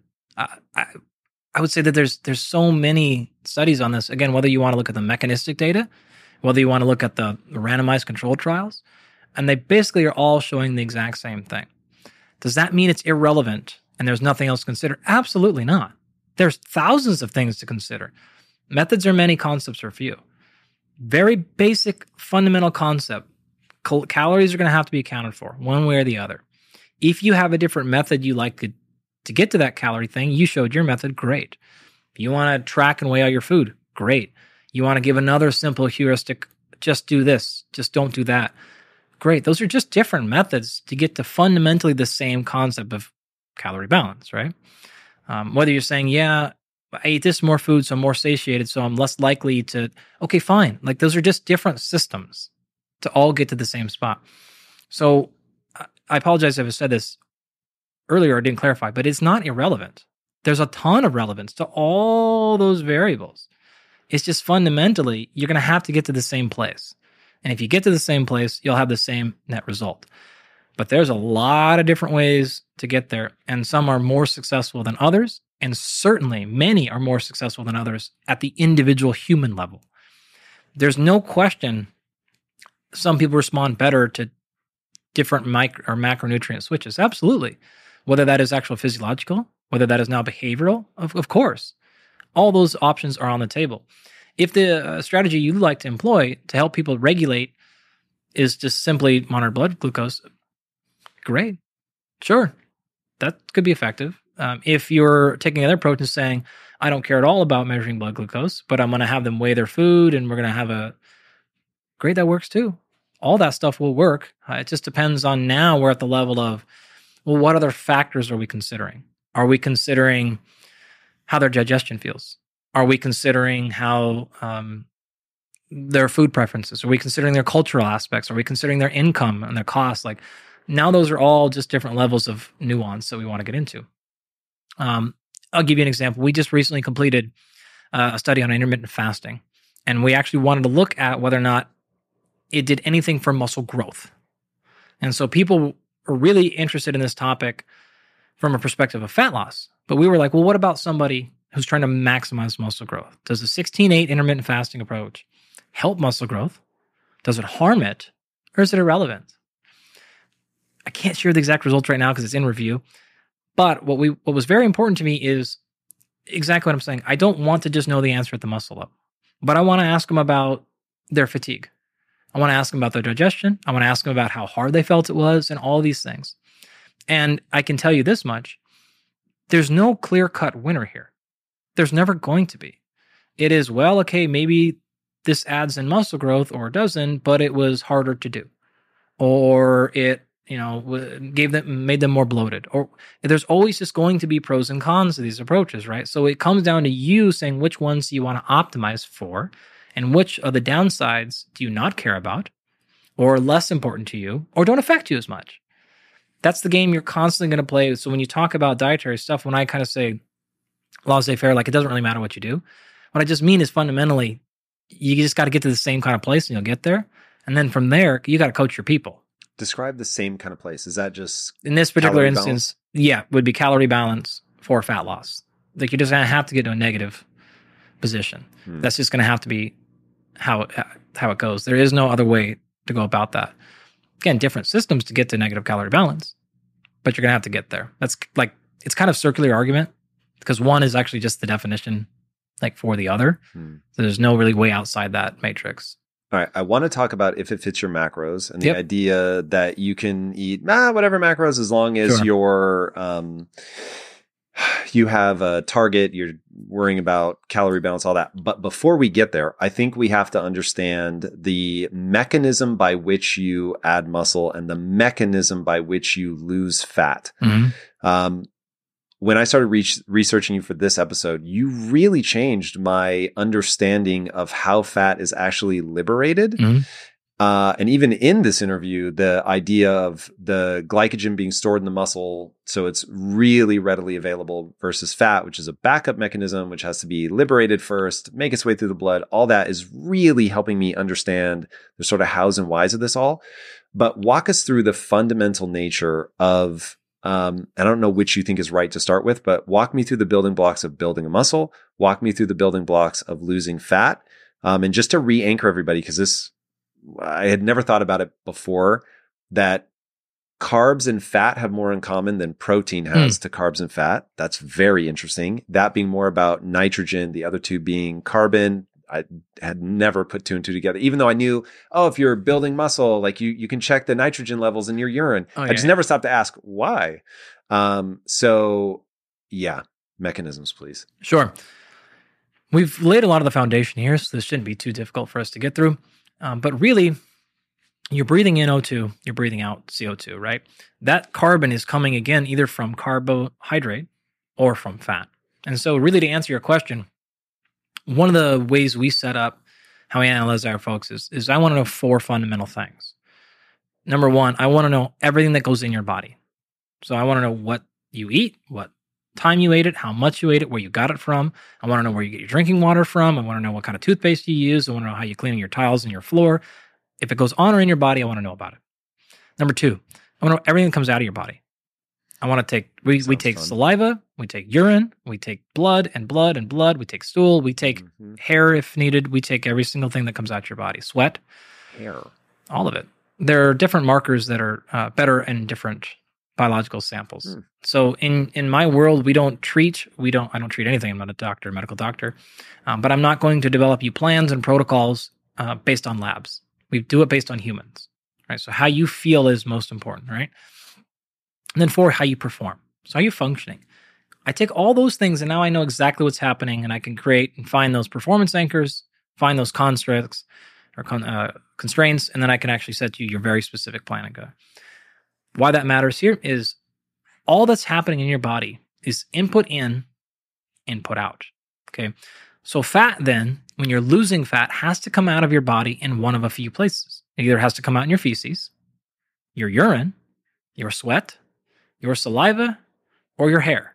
I would say that there's so many studies on this. Again, whether you want to look at the mechanistic data, whether you want to look at the randomized controlled trials, and they basically are all showing the exact same thing. Does that mean it's irrelevant and there's nothing else to consider? Absolutely not. There's thousands of things to consider. Methods are many, concepts are few. Very basic, fundamental concept. Calories are going to have to be accounted for one way or the other. If you have a different method you like to get to that calorie thing, you showed your method, great. If you want to track and weigh out your food, great. You want to give another simple heuristic, just do this, just don't do that. Great. Those are just different methods to get to fundamentally the same concept of calorie balance, right? Whether you're saying, yeah, I ate this more food, so I'm more satiated, so I'm less likely to, okay, fine. Like those are just different systems to all get to the same spot. So I apologize if I said this earlier or didn't clarify, but it's not irrelevant. There's a ton of relevance to all those variables. It's just fundamentally, you're going to have to get to the same place. And if you get to the same place, you'll have the same net result. But there's a lot of different ways to get there, and some are more successful than others, and certainly many are more successful than others at the individual human level. There's no question some people respond better to different micro or macronutrient switches. Absolutely. Whether that is actual physiological, whether that is now behavioral, of course. All those options are on the table. If the strategy you like to employ to help people regulate is just simply monitor blood glucose, great. Sure. That could be effective. If you're taking other approach and saying, I don't care at all about measuring blood glucose, but I'm going to have them weigh their food and we're going to have great, that works too. All that stuff will work. It just depends on now we're at the level of, well, what other factors are we considering? Are we considering how their digestion feels? Are we considering how their food preferences? Are we considering their cultural aspects? Are we considering their income and their costs? Like now those are all just different levels of nuance that we want to get into. I'll give you an example. We just recently completed a study on intermittent fasting, and we actually wanted to look at whether or not it did anything for muscle growth. And so people are really interested in this topic from a perspective of fat loss. But we were like, well, what about somebody who's trying to maximize muscle growth? Does the 16-8 intermittent fasting approach help muscle growth? Does it harm it? Or is it irrelevant? I can't share the exact results right now because it's in review. But what was very important to me is exactly what I'm saying. I don't want to just know the answer at the muscle level, but I want to ask them about their fatigue. I want to ask them about their digestion. I want to ask them about how hard they felt it was and all these things. And I can tell you this much. There's no clear-cut winner here. There's never going to be. It is, well, okay, maybe this adds in muscle growth or it doesn't, but it was harder to do. Or it, made them more bloated. Or there's always just going to be pros and cons to these approaches, right? So it comes down to you saying which ones you want to optimize for and which of the downsides do you not care about or are less important to you or don't affect you as much. That's the game you're constantly going to play. So when you talk about dietary stuff, when I kind of say laissez-faire, like it doesn't really matter what you do, what I just mean is fundamentally, you just got to get to the same kind of place and you'll get there. And then from there, you got to coach your people.
Describe the same kind of place. Is that just
in this particular instance? Yeah, would be calorie balance for fat loss. Like you're just going to have to get to a negative position. That's just going to have to be how it goes. There is no other way to go about that. Again, different systems to get to negative calorie balance, but you're going to have to get there. That's like, it's kind of circular argument because one is actually just the definition like for the other. So there's no really way outside that matrix.
All right. I want to talk about if it fits your macros and the idea that you can eat whatever macros as long as you have a target, you're worrying about calorie balance, all that. But before we get there, I think we have to understand the mechanism by which you add muscle and the mechanism by which you lose fat. When I started researching you for this episode, you really changed my understanding of how fat is actually liberated. And even in this interview, the idea of the glycogen being stored in the muscle, so it's really readily available versus fat, which is a backup mechanism, which has to be liberated first, make its way through the blood. All that is really helping me understand the sort of hows and whys of this all. But walk us through the fundamental nature of I don't know which you think is right to start with, but walk me through the building blocks of building a muscle, walk me through the building blocks of losing fat. And just to re-anchor everybody, because I had never thought about it before, that carbs and fat have more in common than protein has to carbs and fat. That's very interesting. That being more about nitrogen, the other two being carbon. I had never put two and two together, even though I knew, if you're building muscle, like you can check the nitrogen levels in your urine. I just never stopped to ask why. Mechanisms, please.
Sure. We've laid a lot of the foundation here, so this shouldn't be too difficult for us to get through. But really, you're breathing in O2, you're breathing out CO2, right? That carbon is coming again either from carbohydrate or from fat. And so really to answer your question, one of the ways we set up how we analyze our folks is I want to know 4 fundamental things. Number 1, I want to know everything that goes in your body. So I want to know what you eat, what time you ate it, how much you ate it, where you got it from. I want to know where you get your drinking water from. I want to know what kind of toothpaste you use. I want to know how you clean your tiles and your floor. If it goes on or in your body, I want to know about it. Number 2, I want to know everything that comes out of your body. I want to take, we take fun. Saliva, we take urine, we take blood and blood and blood, we take stool, we take hair if needed, we take every single thing that comes out your body. Sweat.
Hair.
All of it. There are different markers that are better in different biological samples. So in my world, I don't treat anything. I'm not a doctor, medical doctor, but I'm not going to develop you plans and protocols based on labs. We do it based on humans, right? So how you feel is most important, right? And then 4, how you perform. So how are you functioning? I take all those things and now I know exactly what's happening and I can create and find those performance anchors, find those constructs or constraints, and then I can actually set you your very specific plan and go. Why that matters here is all that's happening in your body is input in, input out. Okay. So fat then, when you're losing fat, has to come out of your body in one of a few places. It either has to come out in your feces, your urine, your sweat, your saliva, or your hair.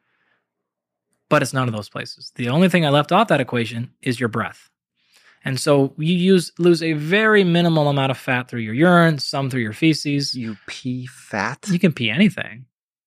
But it's none of those places. The only thing I left off that equation is your breath. And so you lose a very minimal amount of fat through your urine, some through your feces.
You pee fat?
You can pee anything,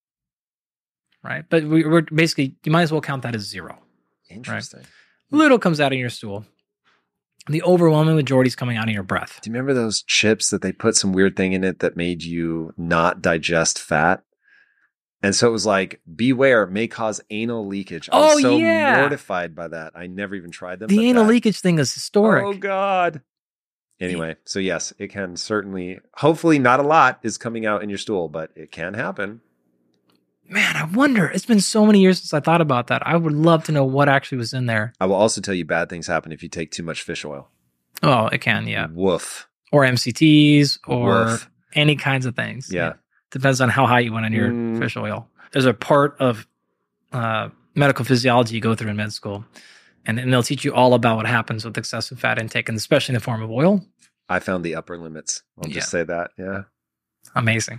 right? But we're basically, you might as well count that as 0.
Interesting.
Right? Little comes out of your stool. The overwhelming majority is coming out of your breath.
Do you remember those chips that they put some weird thing in it that made you not digest fat? And so it was like, beware, it may cause anal leakage. I was so mortified by that. I never even tried them.
The anal leakage thing is historic.
Oh, God. Anyway, so yes, it can certainly, hopefully not a lot is coming out in your stool, but it can happen.
Man, I wonder. It's been so many years since I thought about that. I would love to know what actually was in there.
I will also tell you bad things happen if you take too much fish oil.
Oh, it can, yeah.
Woof.
Or MCTs or any kinds of things.
Yeah.
Depends on how high you went on your fish oil. There's a part of medical physiology you go through in med school, and they'll teach you all about what happens with excessive fat intake, and especially in the form of oil. I
found the upper limits. I'll just say that. Yeah.
Amazing.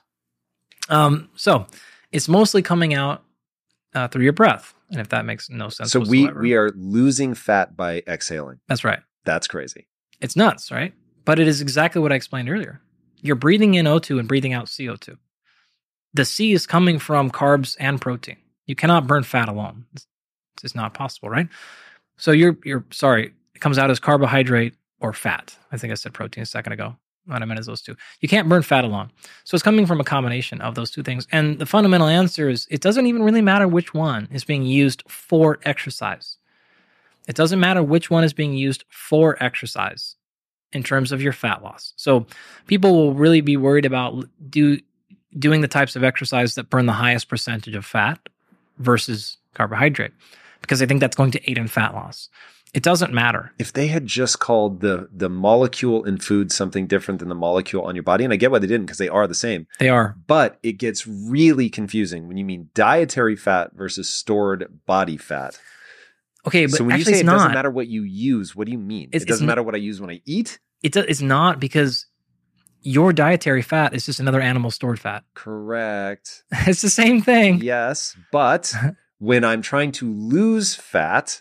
So it's mostly coming out through your breath, and if that makes no sense.
So we are losing fat by exhaling.
That's right.
That's crazy.
It's nuts, right? But it is exactly what I explained earlier. You're breathing in O2 and breathing out CO2. The C is coming from carbs and protein. You cannot burn fat alone. It's just not possible, right? So it comes out as carbohydrate or fat. I think I said protein a second ago. What I meant is those two. You can't burn fat alone. So it's coming from a combination of those two things. And the fundamental answer is it doesn't even really matter which one is being used for exercise. It doesn't matter which one is being used for exercise in terms of your fat loss. So people will really be worried about doing the types of exercise that burn the highest percentage of fat versus carbohydrate, because I think that's going to aid in fat loss. It doesn't matter.
If they had just called the molecule in food something different than the molecule on your body, and I get why they didn't, because they are the same.
They are.
But it gets really confusing when you mean dietary fat versus stored body fat.
Okay, but
so when
actually
you say
it's
it
not.
Doesn't matter what you use, what do you mean? It doesn't matter what I use when I eat?
It's not, because your dietary fat is just another animal stored fat.
Correct.
It's the same thing.
Yes, but when I'm trying to lose fat,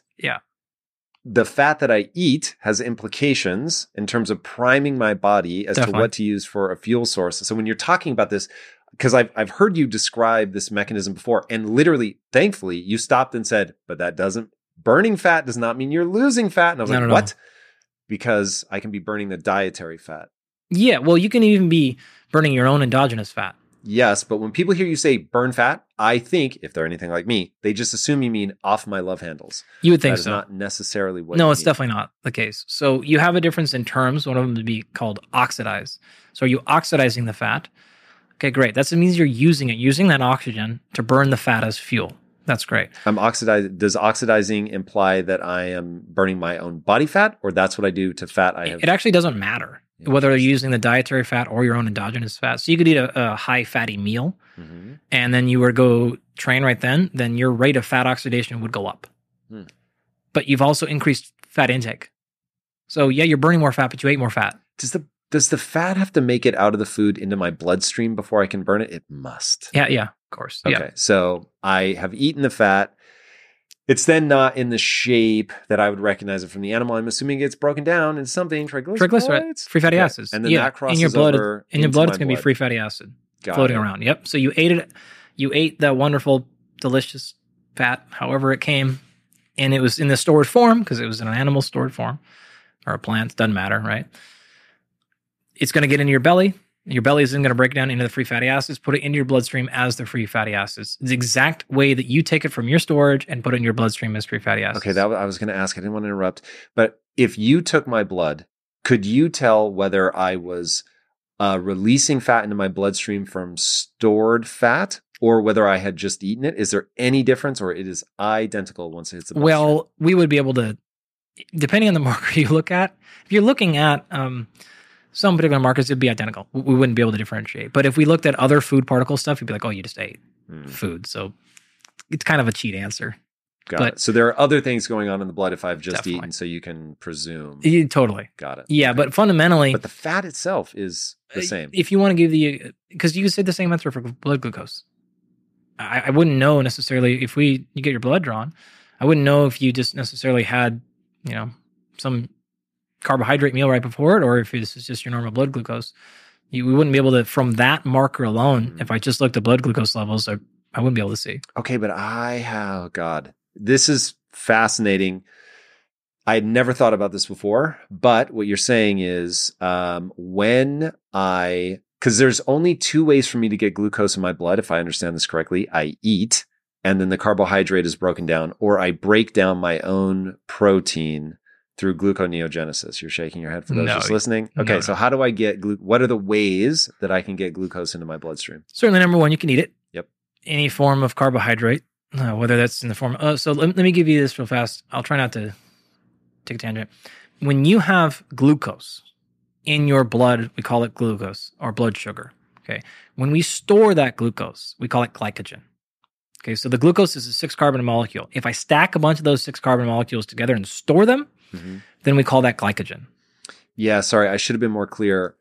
the fat that I eat has implications in terms of priming my body as to what to use for a fuel source. So when you're talking about this, because I've heard you describe this mechanism before, and literally, thankfully, you stopped and said, but burning fat does not mean you're losing fat. And I was like, what? Because I can be burning the dietary fat.
Yeah, well, you can even be burning your own endogenous fat.
Yes, but when people hear you say burn fat, I think, if they're anything like me, they just assume you mean off my love handles.
You would think so.
That is not necessarily what
No,
you
it's
mean.
definitely not the case. So you have a difference in terms. One of them would be called oxidize. So are you oxidizing the fat? Okay, great. That means you're using that oxygen to burn the fat as fuel. That's great.
Does oxidizing imply that I am burning my own body fat, or that's what I do to fat I have?
It actually doesn't matter whether you're using the dietary fat or your own endogenous fat. So you could eat a high fatty meal, and then you were go train right then your rate of fat oxidation would go up. But you've also increased fat intake. So yeah, you're burning more fat, but you ate more fat.
Does the fat have to make it out of the food into my bloodstream before I can burn it? It must.
Yeah, of course.
Okay,
Yeah.
so I have eaten the fat. It's then not in the shape that I would recognize it from the animal. I'm assuming it gets broken down into something, triglycerides,
free fatty acids.
And then that crosses
in your blood,
over
in your
into
blood,
my
it's going to be
blood.
free fatty acid
Got
floating
it.
around. Yep. So you ate it. You ate that wonderful, delicious fat, however it came, and it was in the stored form because it was in an animal stored form or a plant. Doesn't matter, right? It's going to get into your belly. Your belly is then going to break down into the free fatty acids, put it into your bloodstream as the free fatty acids. It's the exact way that you take it from your storage and put it in your bloodstream as free fatty acids.
Okay, I was going to ask. I didn't want to interrupt. But if you took my blood, could you tell whether I was releasing fat into my bloodstream from stored fat or whether I had just eaten it? Is there any difference or it is identical once it hits the bloodstream?
Well, we would be able to, depending on the marker you look at, if you're looking at some particular markers, it'd be identical. We wouldn't be able to differentiate. But if we looked at other food particle stuff, you'd be like, oh, you just ate food. So it's kind of a cheat answer.
Got it. So there are other things going on in the blood if I've just
Definitely.
eaten, so you can presume.
Totally.
Got it.
Yeah,
Okay.
but fundamentally,
But the fat itself is the same.
if you want to give because you could say the same answer for blood glucose. I wouldn't know necessarily if you get your blood drawn. I wouldn't know if you just necessarily had, some carbohydrate meal right before it, or if this is just your normal blood glucose. We wouldn't be able to, from that marker alone, if I just looked at blood glucose levels, I wouldn't be able to see.
Okay, but God, this is fascinating. I had never thought about this before, but what you're saying is because there's only two ways for me to get glucose in my blood, if I understand this correctly. I eat, and then the carbohydrate is broken down, or I break down my own protein through gluconeogenesis. You're shaking your head for those just listening. Okay, so how do I get what are the ways that I can get glucose into my bloodstream?
Certainly, number one, you can eat it.
Yep.
Any form of carbohydrate, whether that's in the form so let me give you this real fast. I'll try not to take a tangent. When you have glucose in your blood, we call it glucose or blood sugar. Okay. When we store that glucose, we call it glycogen. Okay. So the glucose is a 6-carbon molecule. If I stack a bunch of those 6-carbon molecules together and store them, then we call that glycogen.
Yeah, sorry, I should have been more clear.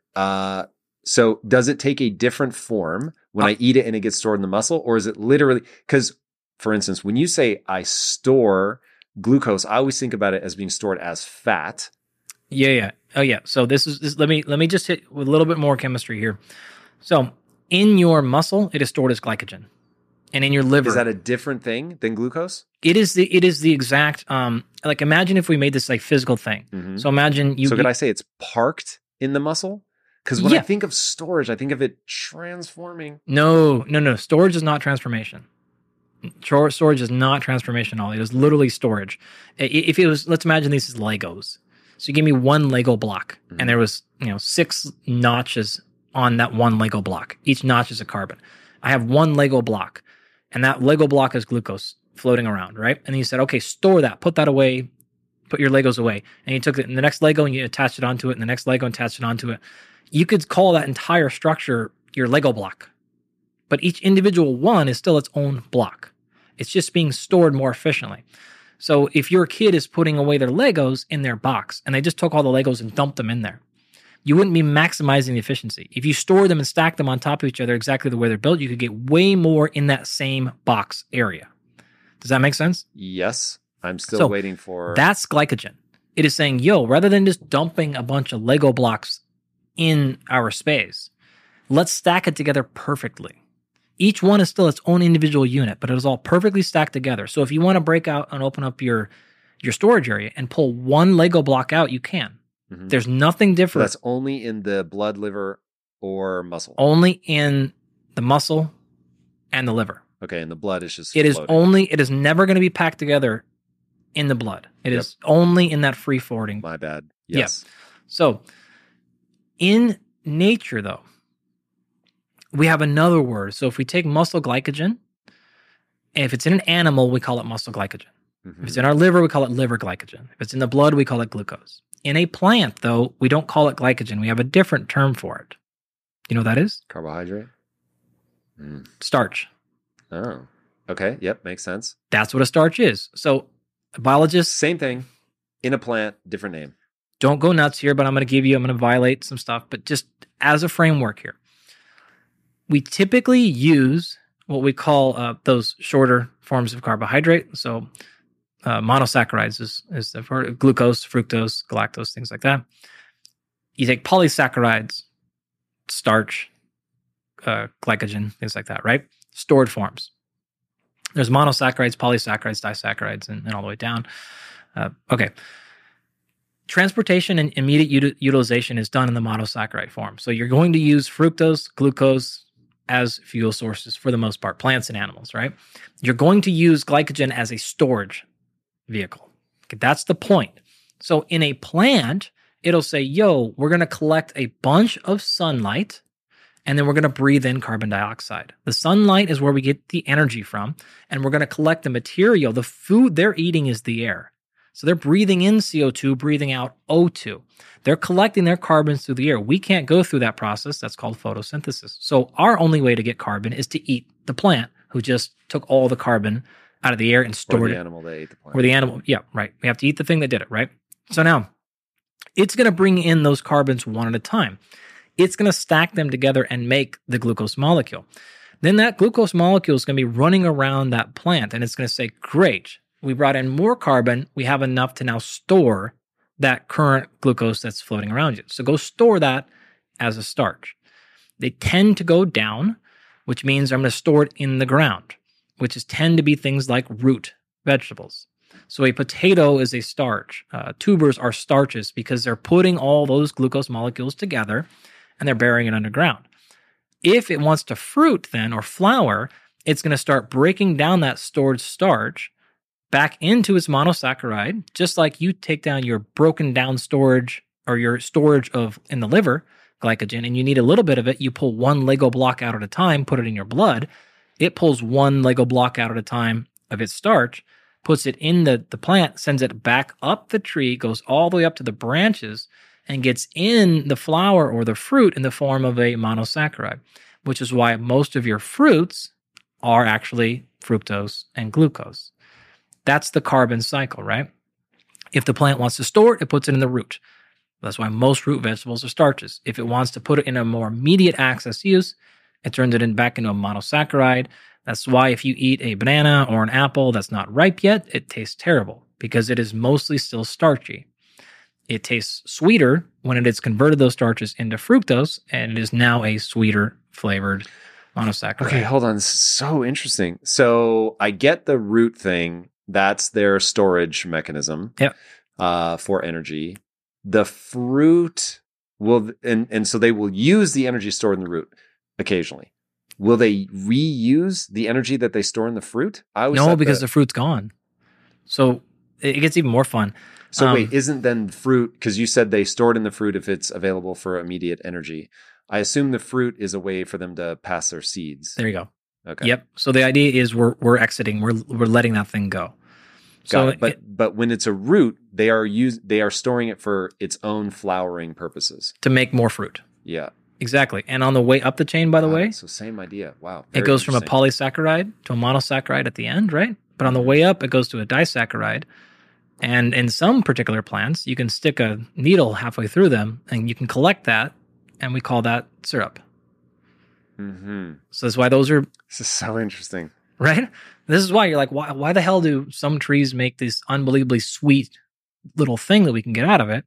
So does it take a different form when I eat it and it gets stored in the muscle, or is it literally, because for instance, when you say I store glucose, I always think about it as being stored as fat.
Yeah. Oh yeah. So this let me just hit with a little bit more chemistry here. So in your muscle, it is stored as glycogen. And in your liver,
Is that a different thing than glucose?
it is the exact like imagine if we made this like physical thing. So imagine you
So could I say it's parked in the muscle? Because when I
Yeah.
think of storage, I think of it transforming.
No. Storage is not transformation. Storage is not transformation at all. It is literally storage. If it was, let's imagine these as Legos. So you give me one Lego block, and there was 6 notches on that one Lego block. Each notch is a carbon. I have one Lego block, and that Lego block is glucose floating around, right? And then you said, okay, store that, put that away, put your Legos away. And you took it in the next Lego and you attached it onto it, and the next Lego and attached it onto it. You could call that entire structure your Lego block. But each individual one is still its own block. It's just being stored more efficiently. So if your kid is putting away their Legos in their box and they just took all the Legos and dumped them in there, you wouldn't be maximizing the efficiency. If you store them and stack them on top of each other exactly the way they're built, you could get way more in that same box area. Does that make sense?
Yes. I'm still waiting for...
That's glycogen. It is saying, rather than just dumping a bunch of Lego blocks in our space, let's stack it together perfectly. Each one is still its own individual unit, but it is all perfectly stacked together. So if you want to break out and open up your storage area and pull one Lego block out, you can. There's nothing different.
So that's only in the blood, liver, or muscle?
Only in the muscle and the liver.
Okay, and the blood is just
It
floating.
is never going to be packed together in the blood. It is only in that free forwarding.
My bad. Yes.
So in nature, though, we have another word. So if we take muscle glycogen, if it's in an animal, we call it muscle glycogen. If it's in our liver, we call it liver glycogen. If it's in the blood, we call it glucose. In a plant, though, we don't call it glycogen. We have a different term for it. You know what that is?
Carbohydrate?
Starch.
Oh. Okay. Yep. Makes sense.
That's what a starch is. So biologists,
Same thing in a plant, different name.
don't go nuts here, but I'm going to violate some stuff, but just as a framework here, we typically use what we call those shorter forms of carbohydrate. So monosaccharides is the glucose, fructose, galactose, things like that. You take polysaccharides, starch, glycogen, things like that, right? Stored forms. There's monosaccharides, polysaccharides, disaccharides, and all the way down. Okay. Transportation and immediate utilization is done in the monosaccharide form. So you're going to use fructose, glucose as fuel sources for the most part, plants and animals, right? You're going to use glycogen as a storage vehicle. Okay, that's the point. So in a plant, it'll say, yo, we're going to collect a bunch of sunlight and then we're going to breathe in carbon dioxide. The sunlight is where we get the energy from, and we're going to collect the material. The food they're eating is the air. So they're breathing in CO2, breathing out O2. They're collecting their carbons through the air. We can't go through that process. That's called photosynthesis. So our only way to get carbon is to eat the plant, who just took all the carbon out of the air and stored it.
Or the animal that ate the plant.
Or the animal. Yeah, right. We have to eat the thing that did it, right? So now, it's going to bring in those carbons one at a time. It's going to stack them together and make the glucose molecule. Then that glucose molecule is going to be running around that plant, and it's going to say, great, we brought in more carbon. We have enough to now store that current glucose that's floating around you. So go store that as a starch. They tend to go down, which means I'm going to store it in the ground, which tend to be things like root vegetables. So a potato is a starch. Tubers are starches because they're putting all those glucose molecules together and they're burying it underground. If it wants to fruit then, or flower, it's going to start breaking down that stored starch back into its monosaccharide, just like you take down your broken down storage or your storage of in the liver, glycogen, and you need a little bit of it. You pull one Lego block out at a time, put it in your blood. It pulls one Lego block out at a time of its starch, puts it in the plant, sends it back up the tree, goes all the way up to the branches, and gets in the flower or the fruit in the form of a monosaccharide, which is why most of your fruits are actually fructose and glucose. That's the carbon cycle, right? If the plant wants to store it, it puts it in the root. That's why most root vegetables are starches. If it wants to put it in a more immediate access use, it turns it back into a monosaccharide. That's why if you eat a banana or an apple that's not ripe yet, it tastes terrible because it is mostly still starchy. It tastes sweeter when it has converted those starches into fructose, and it is now a sweeter flavored monosaccharide.
Okay, hold on. This is so interesting. So I get the root thing. That's their storage mechanism for energy. The fruit will, and so they will use the energy stored in the root occasionally. Will they reuse the energy that they store in the fruit?
No, because the fruit's gone. So it gets even more fun.
So wait, isn't then fruit, because you said they stored in the fruit if it's available for immediate energy. I assume the fruit is a way for them to pass their seeds.
There you go.
Okay.
Yep. So the idea is we're exiting, we're letting that thing go.
Got it. But when it's a root, they are storing it for its own flowering purposes.
To make more fruit.
Yeah.
Exactly. And on the way up the chain, by the way.
So same idea. Wow.
It goes from a polysaccharide to a monosaccharide at the end, right? But on the way up, it goes to a disaccharide. And in some particular plants, you can stick a needle halfway through them and you can collect that, and we call that syrup.
Mm-hmm.
So that's why those are...
This is so interesting.
Right? This is why you're like, why the hell do some trees make this unbelievably sweet little thing that we can get out of it?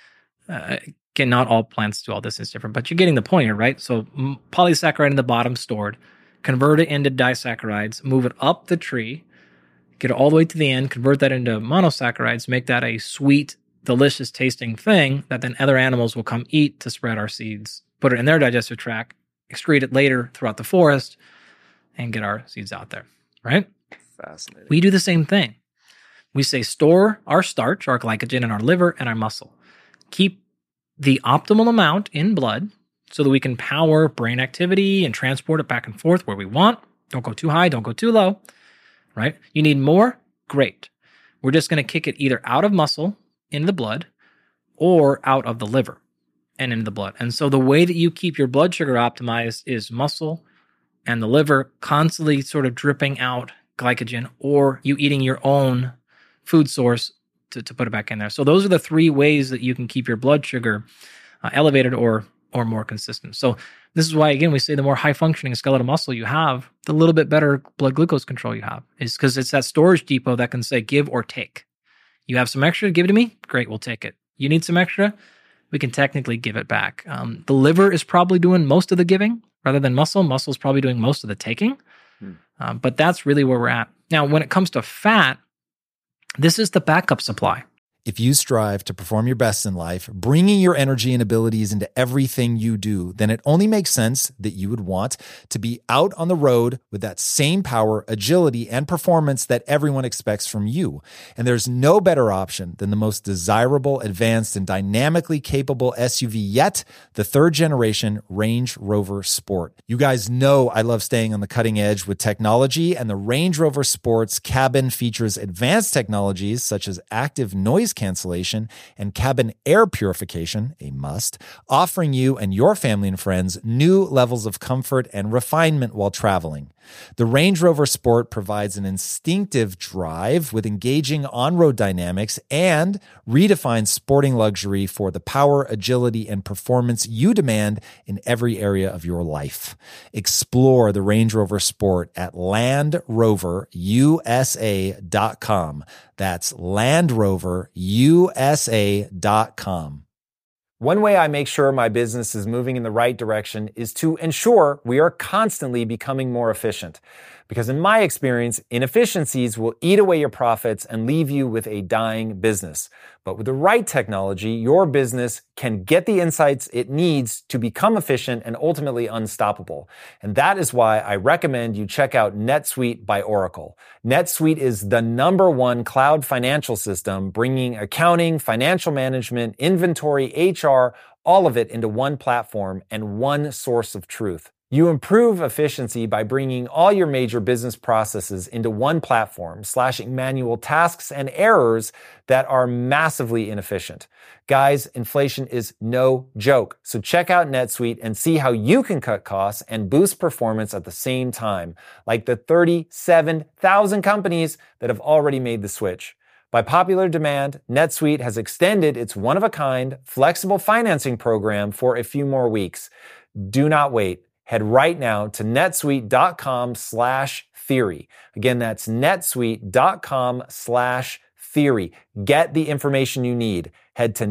Again, not all plants do all this. It's different, but you're getting the point here, right? So polysaccharide in the bottom stored, convert it into disaccharides, move it up the tree, get it all the way to the end, convert that into monosaccharides, make that a sweet, delicious tasting thing that then other animals will come eat to spread our seeds, put it in their digestive tract, excrete it later throughout the forest, and get our seeds out there, right?
Fascinating.
We do the same thing. We say store our starch, our glycogen in our liver and our muscle. Keep the optimal amount in blood so that we can power brain activity and transport it back and forth where we want. Don't go too high, don't go too low, right? You need more? Great. We're just going to kick it either out of muscle into the blood or out of the liver and into the blood. And so the way that you keep your blood sugar optimized is muscle and the liver constantly sort of dripping out glycogen, or you eating your own food source to put it back in there. So those are the three ways that you can keep your blood sugar elevated or more consistent. So this is why, again, we say the more high-functioning skeletal muscle you have, the little bit better blood glucose control you have, is because it's that storage depot that can say give or take. You have some extra, give it to me? Great, we'll take it. You need some extra? We can technically give it back. The liver is probably doing most of the giving rather than muscle. Muscle is probably doing most of the taking. But that's really where we're at. Now, when it comes to fat, this is the backup supply.
If you strive to perform your best in life, bringing your energy and abilities into everything you do, then it only makes sense that you would want to be out on the road with that same power, agility, and performance that everyone expects from you. And there's no better option than the most desirable, advanced, and dynamically capable SUV yet, the third generation Range Rover Sport. You guys know I love staying on the cutting edge with technology, and the Range Rover Sport's cabin features advanced technologies such as active noise cancellation and cabin air purification, a must, offering you and your family and friends new levels of comfort and refinement while traveling. The Range Rover Sport provides an instinctive drive with engaging on-road dynamics and redefines sporting luxury for the power, agility, and performance you demand in every area of your life. Explore the Range Rover Sport at LandRoverUSA.com. That's LandRoverUSA.com. One way I make sure my business is moving in the right direction is to ensure we are constantly becoming more efficient. Because in my experience, inefficiencies will eat away your profits and leave you with a dying business. But with the right technology, your business can get the insights it needs to become efficient and ultimately unstoppable. And that is why I recommend you check out NetSuite by Oracle. NetSuite is the #1 cloud financial system, bringing accounting, financial management, inventory, HR, all of it into one platform and one source of truth. You improve efficiency by bringing all your major business processes into one platform, slashing manual tasks and errors that are massively inefficient. Guys, inflation is no joke. So check out NetSuite and see how you can cut costs and boost performance at the same time, like the 37,000 companies that have already made the switch. By popular demand, NetSuite has extended its one-of-a-kind, flexible financing program for a few more weeks. Do not wait. Head right now to netsuite.com/theory. Again, that's netsuite.com/theory. Get the information you need. Head to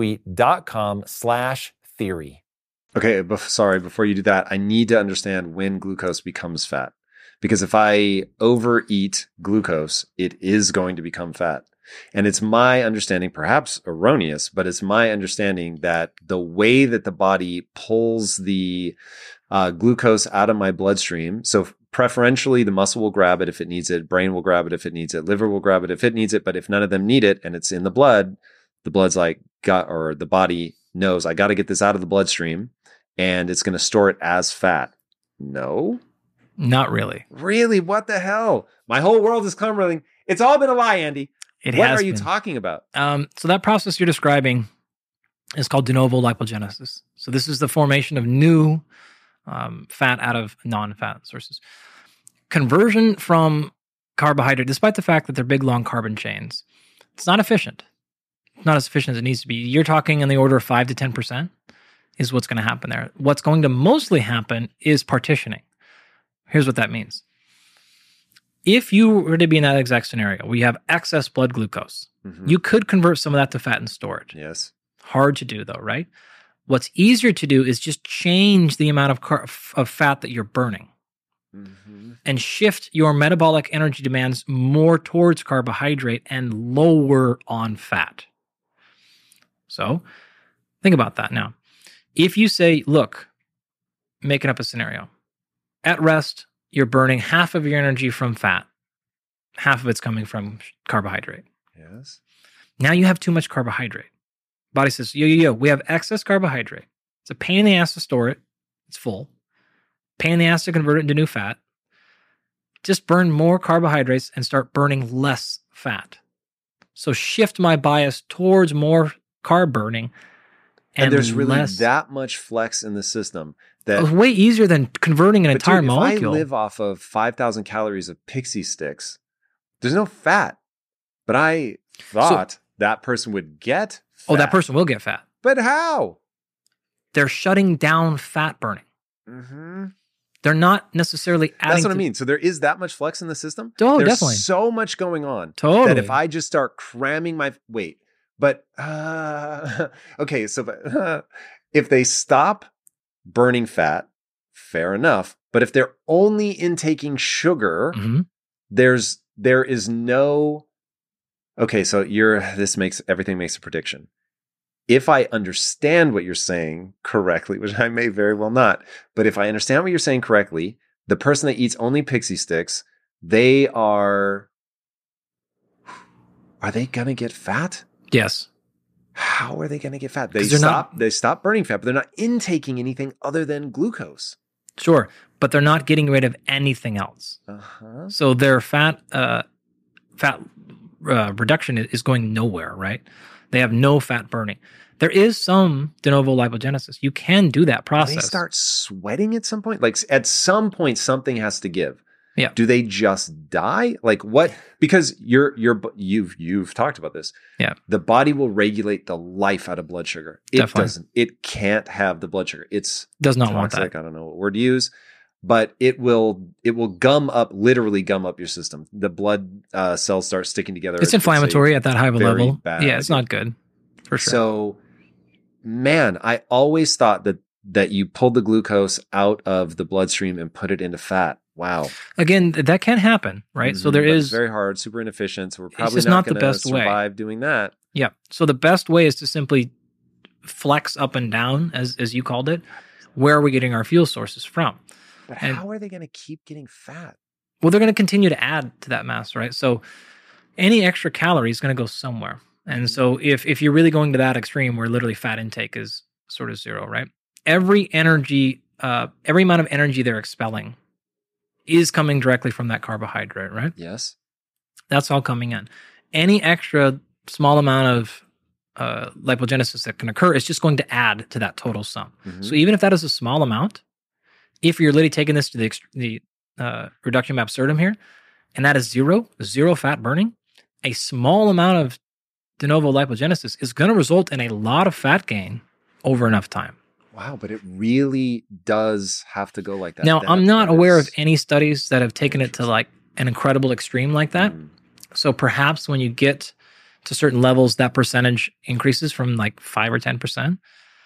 netsuite.com/theory.
Okay, before you do that, I need to understand when glucose becomes fat. Because if I overeat glucose, it is going to become fat. And it's my understanding, perhaps erroneous, but it's my understanding that the way that the body pulls the glucose out of my bloodstream, so preferentially the muscle will grab it if it needs it, brain will grab it if it needs it, liver will grab it if it needs it, but if none of them need it and it's in the blood's like, the body knows, I got to get this out of the bloodstream, and it's going to store it as fat. No?
Not really.
Really? What the hell? My whole world is crumbling. It's all been a lie, Andy. What are you talking about?
So that process you're describing is called de novo lipogenesis. So this is the formation of new fat out of non-fat sources. Conversion from carbohydrate, despite the fact that they're big, long carbon chains, it's not efficient. Not as efficient as it needs to be. You're talking in the order of 5 to 10% is what's going to happen there. What's going to mostly happen is partitioning. Here's what that means. If you were to be in that exact scenario where you have excess blood glucose, you could convert some of that to fat and store it.
Yes.
Hard to do though, right? What's easier to do is just change the amount of fat that you're burning and shift your metabolic energy demands more towards carbohydrate and lower on fat. So think about that now. If you say, look, making up a scenario, at rest, you're burning half of your energy from fat. Half of it's coming from carbohydrate.
Yes.
Now you have too much carbohydrate. Body says, yo, we have excess carbohydrate. It's a pain in the ass to store it. It's full. Pain in the ass to convert it into new fat. Just burn more carbohydrates and start burning less fat. So shift my bias towards more carb burning
And there's really
less,
that much flex in the system that
it's way easier than converting an entire molecule.
If I live off of 5,000 calories of Pixie Sticks, there's no fat. But I thought that person would get fat.
Oh, that person will get fat.
But how?
They're shutting down fat burning.
Mm-hmm.
They're not necessarily adding.
That's what I mean. So there is that much flex in the system.
Oh,
There's
definitely.
so much going on.
Totally.
That if I just start cramming my weight, but okay, so if they stop burning fat, fair enough. But if they're only intaking sugar,
Mm-hmm.
there is no. Okay, so everything makes a prediction. If I understand what you're saying correctly, which I may very well not, but if I understand what you're saying correctly, the person that eats only Pixie Sticks, they are they going to get fat?
Yes.
How are they going to get fat? They
'Cause they're
they stop burning fat, but they're not intaking anything other than glucose.
Sure, but they're not getting rid of anything else.
Uh-huh.
So their fat reduction is going nowhere, right? They have no fat burning. There is some de novo lipogenesis. You can do that process.
Do they start sweating at some point? Like at some point, something has to give.
Yeah.
Do they just die? Like what? Because you've talked about this.
Yeah.
The body will regulate the life out of blood sugar. It
Definitely.
doesn't. It can't have the blood sugar. It's
Does not want
toxic.
that.
I don't know what word to use, but it will literally gum up your system. The blood cells start sticking together.
It's inflammatory at that high of a
very
level.
bad.
Yeah, it's not good for sure.
So, man, I always thought that you pulled the glucose out of the bloodstream and put it into fat. Wow.
Again, that can happen, right? So there
But
is
it's very hard, super inefficient. So we're probably
just
not
not the
going to
best way.
survive doing that.
Yeah. So the best way is to simply flex up and down, as you called it. Where are we getting our fuel sources from?
But
And-
how are they going to keep getting fat?
Well, they're going to continue to add to that mass, right? So any extra calorie is going to go somewhere. And so if you're really going to that extreme where literally fat intake is sort of zero, right? Every amount of energy they're expelling is coming directly from that carbohydrate, right?
Yes.
That's all coming in. Any extra small amount of lipogenesis that can occur is just going to add to that total sum.
Mhm.
So even if that is a small amount, if you're literally taking this to the reduction absurdum here, and that is zero fat burning, a small amount of de novo lipogenesis is going to result in a lot of fat gain over enough time.
Wow, but it really does have to go like that.
Now, I'm not
That
aware
is-
of any studies that have taken it to like an incredible extreme like that. So perhaps when you get to certain levels, that percentage increases from like 5 or 10%.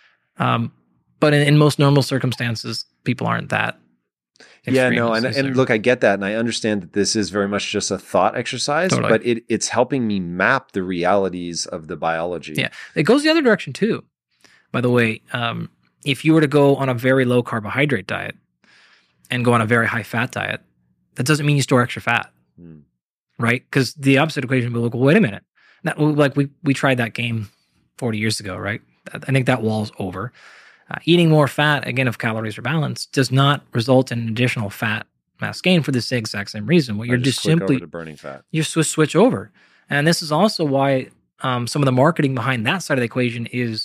But in most normal circumstances, people aren't that
Yeah,
extreme
no,
as
and
they're-
look, I get that, and I understand that this is very much just a thought exercise,
Totally.
but it's helping me map the realities of the biology.
Yeah, it goes the other direction too. By the way, if you were to go on a very low carbohydrate diet and go on a very high fat diet, that doesn't mean you store extra fat, right? Because the opposite equation would be like, well, wait a minute. That, like we tried that game 40 years ago, right? I think that wall's over. Eating more fat, again, if calories are balanced, does not result in additional fat mass gain for the exact same reason. What you're just
click
simply
over to burning fat.
you switch over, and this is also why some of the marketing behind that side of the equation is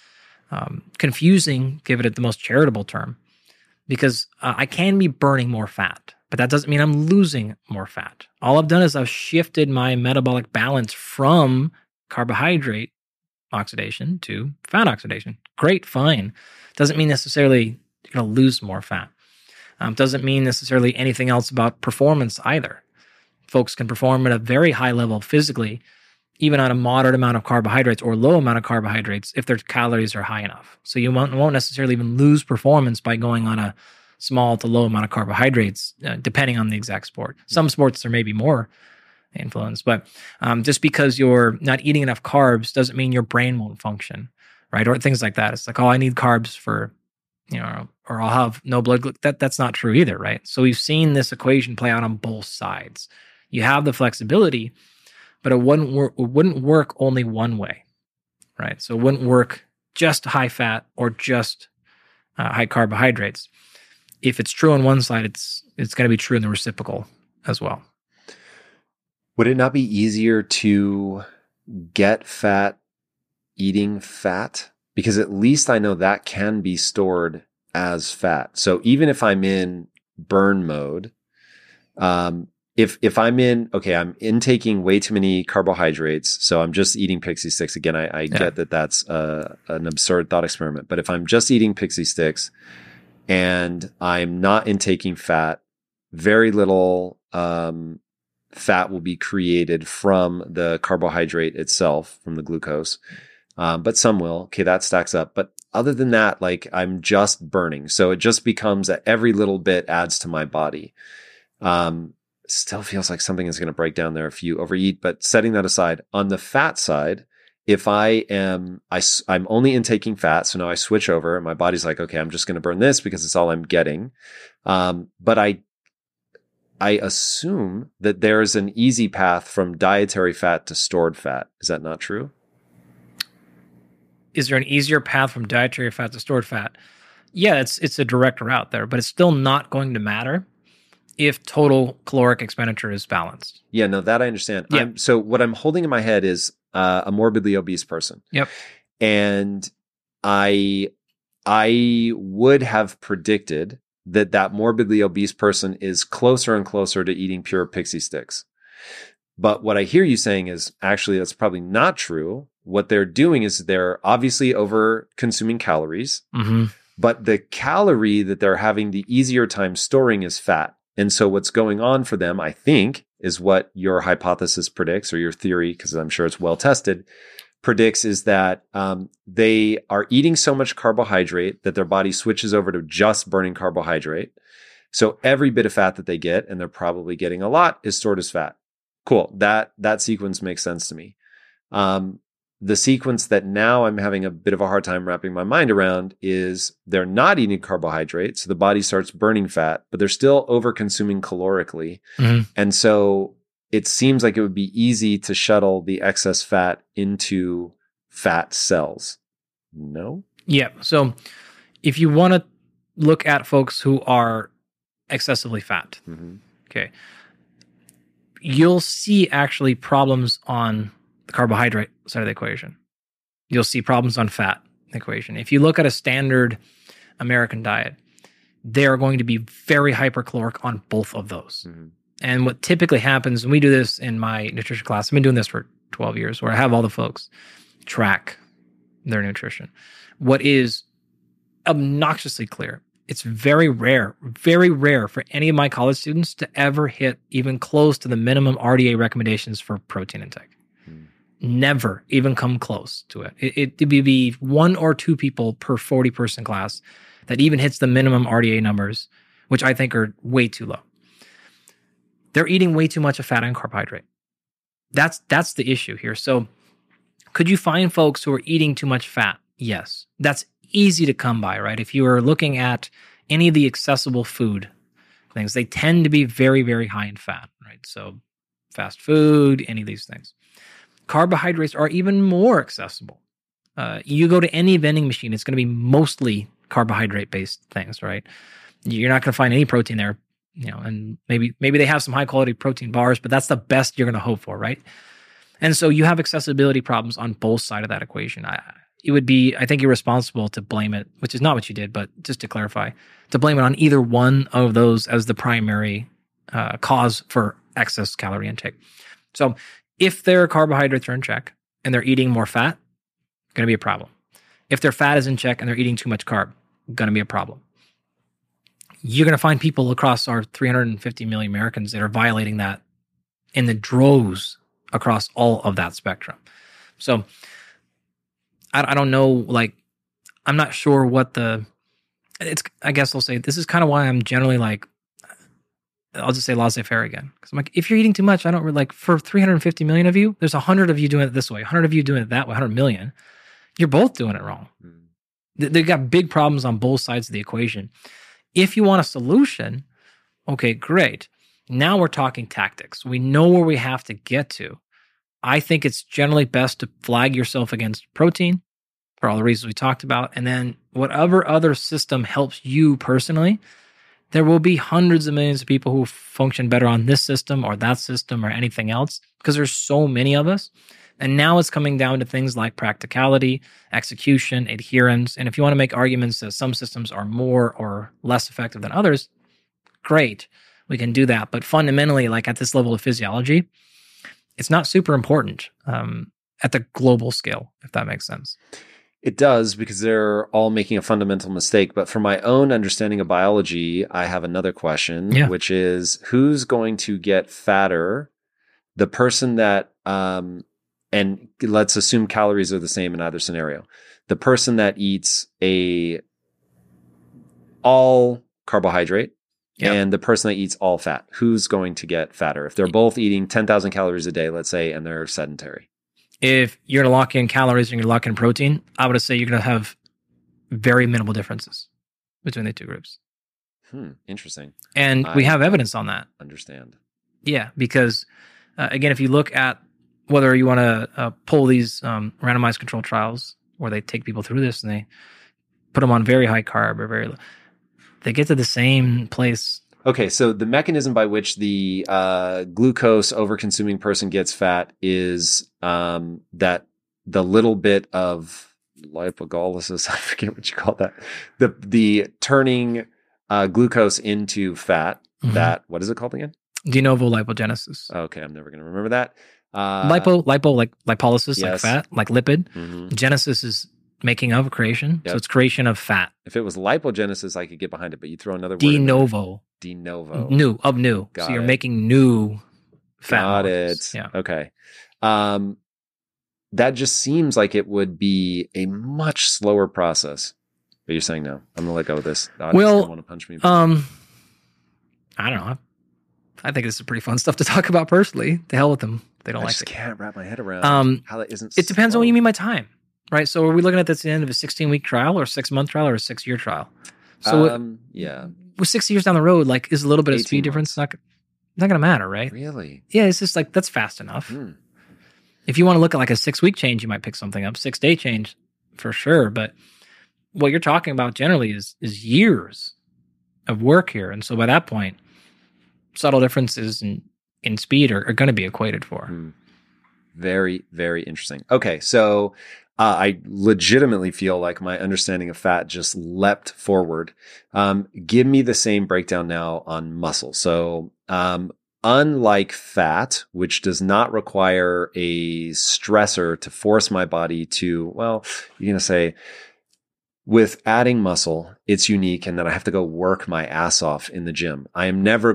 confusing. Give it the most charitable term, because I can be burning more fat, but that doesn't mean I'm losing more fat. All I've done is I've shifted my metabolic balance from carbohydrate oxidation to fat oxidation. Great, fine. Doesn't mean necessarily you're going to lose more fat. Doesn't mean necessarily anything else about performance either. Folks can perform at a very high level physically, even on a moderate amount of carbohydrates or low amount of carbohydrates if their calories are high enough. So you won't necessarily even lose performance by going on a small to low amount of carbohydrates, depending on the exact sport. Some sports there may be more influence, but just because you're not eating enough carbs doesn't mean your brain won't function, right? Or things like that. It's like, oh, I need carbs for, or I'll have no blood glucose. That's not true either, right? So we've seen this equation play out on both sides. You have the flexibility, but it wouldn't work only one way, right? So it wouldn't work just high fat or just high carbohydrates. If it's true on one side, it's going to be true in the reciprocal as well.
Would it not be easier to get fat eating fat because at least I know that can be stored as fat. So even if I'm in burn mode, if I'm I'm intaking way too many carbohydrates, so I'm just eating Pixie Sticks. Again, I get that that's an absurd thought experiment, but if I'm just eating Pixie Sticks and I'm not intaking fat, very little fat will be created from the carbohydrate itself, from the glucose, but some will. Okay, that stacks up. But other than that, like, I'm just burning. So it just becomes that every little bit adds to my body. Still feels like something is going to break down there if you overeat. But setting that aside, on the fat side, if I'm only intaking fat, so now I switch over and my body's like, okay, I'm just going to burn this because it's all I'm getting. But I assume that there's an easy path from dietary fat to stored fat. Is that not true?
Is there an easier path from dietary fat to stored fat? Yeah, it's a direct route there, but it's still not going to matter if total caloric expenditure is balanced.
Yeah, no, that I understand.
Yeah.
So what I'm holding in my head is a morbidly obese person.
Yep.
And I would have predicted that morbidly obese person is closer and closer to eating pure Pixie Sticks. But what I hear you saying is actually that's probably not true. What they're doing is they're obviously over consuming calories, but the calorie that they're having the easier time storing is fat. And so what's going on for them, I think, is what your hypothesis predicts, or your theory, because I'm sure it's well tested, predicts, is that they are eating so much carbohydrate that their body switches over to just burning carbohydrate. So every bit of fat that they get, and they're probably getting a lot, is stored as fat. Cool. That sequence makes sense to me. The sequence that now I'm having a bit of a hard time wrapping my mind around is they're not eating carbohydrates, so the body starts burning fat, but they're still over-consuming calorically. And so it seems like it would be easy to shuttle the excess fat into fat cells. No?
Yeah. So if you want to look at folks who are excessively fat, okay, you'll see actually problems on the carbohydrate side of the equation. You'll see problems on fat equation. If you look at a standard American diet, they are going to be very hypercaloric on both of those. And what typically happens, and we do this in my nutrition class, I've been doing this for 12 years, where I have all the folks track their nutrition. What is obnoxiously clear, it's very rare for any of my college students to ever hit even close to the minimum RDA recommendations for protein intake. Never even come close to it. It'd be 1 or 2 people per 40-person class that even hits the minimum RDA numbers, which I think are way too low. They're eating way too much of fat and carbohydrate. That's the issue here. So could you find folks who are eating too much fat? Yes. That's easy to come by, right? If you are looking at any of the accessible food things, they tend to be very, very high in fat, right? So fast food, any of these things. Carbohydrates are even more accessible. You go to any vending machine, it's going to be mostly carbohydrate-based things, right? You're not going to find any protein there, and maybe they have some high-quality protein bars, but that's the best you're going to hope for, right? And so you have accessibility problems on both sides of that equation. It would be, I think, irresponsible to blame it, which is not what you did, but just to clarify, to blame it on either one of those as the primary cause for excess calorie intake. So if their carbohydrates are in check and they're eating more fat, going to be a problem. If their fat is in check and they're eating too much carb, going to be a problem. You're going to find people across our 350 million Americans that are violating that in the droves across all of that spectrum. So I don't know, I'm not sure what I guess I'll say this is kind of why I'm generally I'll just say laissez-faire again. Because I'm if you're eating too much, I don't really for 350 million of you, there's 100 of you doing it this way, 100 of you doing it that way, 100 million. You're both doing it wrong. They've got big problems on both sides of the equation. If you want a solution, okay, great. Now we're talking tactics. We know where we have to get to. I think it's generally best to flag yourself against protein for all the reasons we talked about. And then whatever other system helps you personally, there will be hundreds of millions of people who function better on this system or that system or anything else because there's so many of us. And now it's coming down to things like practicality, execution, adherence. And if you want to make arguments that some systems are more or less effective than others, great, we can do that. But fundamentally, like at this level of physiology, it's not super important at the global scale, if that makes sense.
It does, because they're all making a fundamental mistake. But for my own understanding of biology, I have another question, which is who's going to get fatter? The person that, and let's assume calories are the same in either scenario. The person that eats all carbohydrate and the person that eats all fat, who's going to get fatter? If they're both eating 10,000 calories a day, let's say, and they're sedentary.
If you're going to lock in calories and you're lock in protein, I would say you're going to have very minimal differences between the two groups.
Interesting.
And we have evidence on that.
Understand.
Yeah, because again, if you look at whether you want to pull these randomized controlled trials where they take people through this and they put them on very high carb or very low, they get to the same place.
Okay, so the mechanism by which the glucose over-consuming person gets fat is that the little bit of lipolysis, I forget what you call that, the turning glucose into fat, that, what is it called again?
De novo lipogenesis.
Okay, I'm never going to remember that.
Lipo, like lipolysis, like
yes.
fat, like lipid. Genesis is making of creation. So it's creation of fat.
If it was lipogenesis, I could get behind it, but you throw another word
De
in there.
novo.
De novo.
New.
Got
so you're
it.
making new fat.
Got
molecules.
it.
Yeah.
Okay. That just seems like it would be a much slower process. But you're saying no. I'm going to let go of this. The audience
Well,
don't want to punch me.
I don't know. I think this is pretty fun stuff to talk about personally. To hell with them. They don't
I
like
just
it.
can't wrap my head around how that isn't.
It depends on
slow.
what you mean by time, right? So are we looking at this at the end of a 16-week trial or a 6-month trial or a 6-year trial? So
yeah.
with 6 years down the road, like is a little bit of
18
speed difference not going to matter, right?
Really?
Yeah, it's just like that's fast enough. If you want to look at like a 6-week change, you might pick something up. 6-day change for sure, but what you're talking about generally is years of work here, and so by that point, subtle differences in speed are going to be equated for.
Very, very interesting. Okay, so I legitimately feel like my understanding of fat just leapt forward. Give me the same breakdown now on muscle. So unlike fat, which does not require a stressor to force my body to, well, you're going to say, with adding muscle, it's unique in that I have to go work my ass off in the gym. I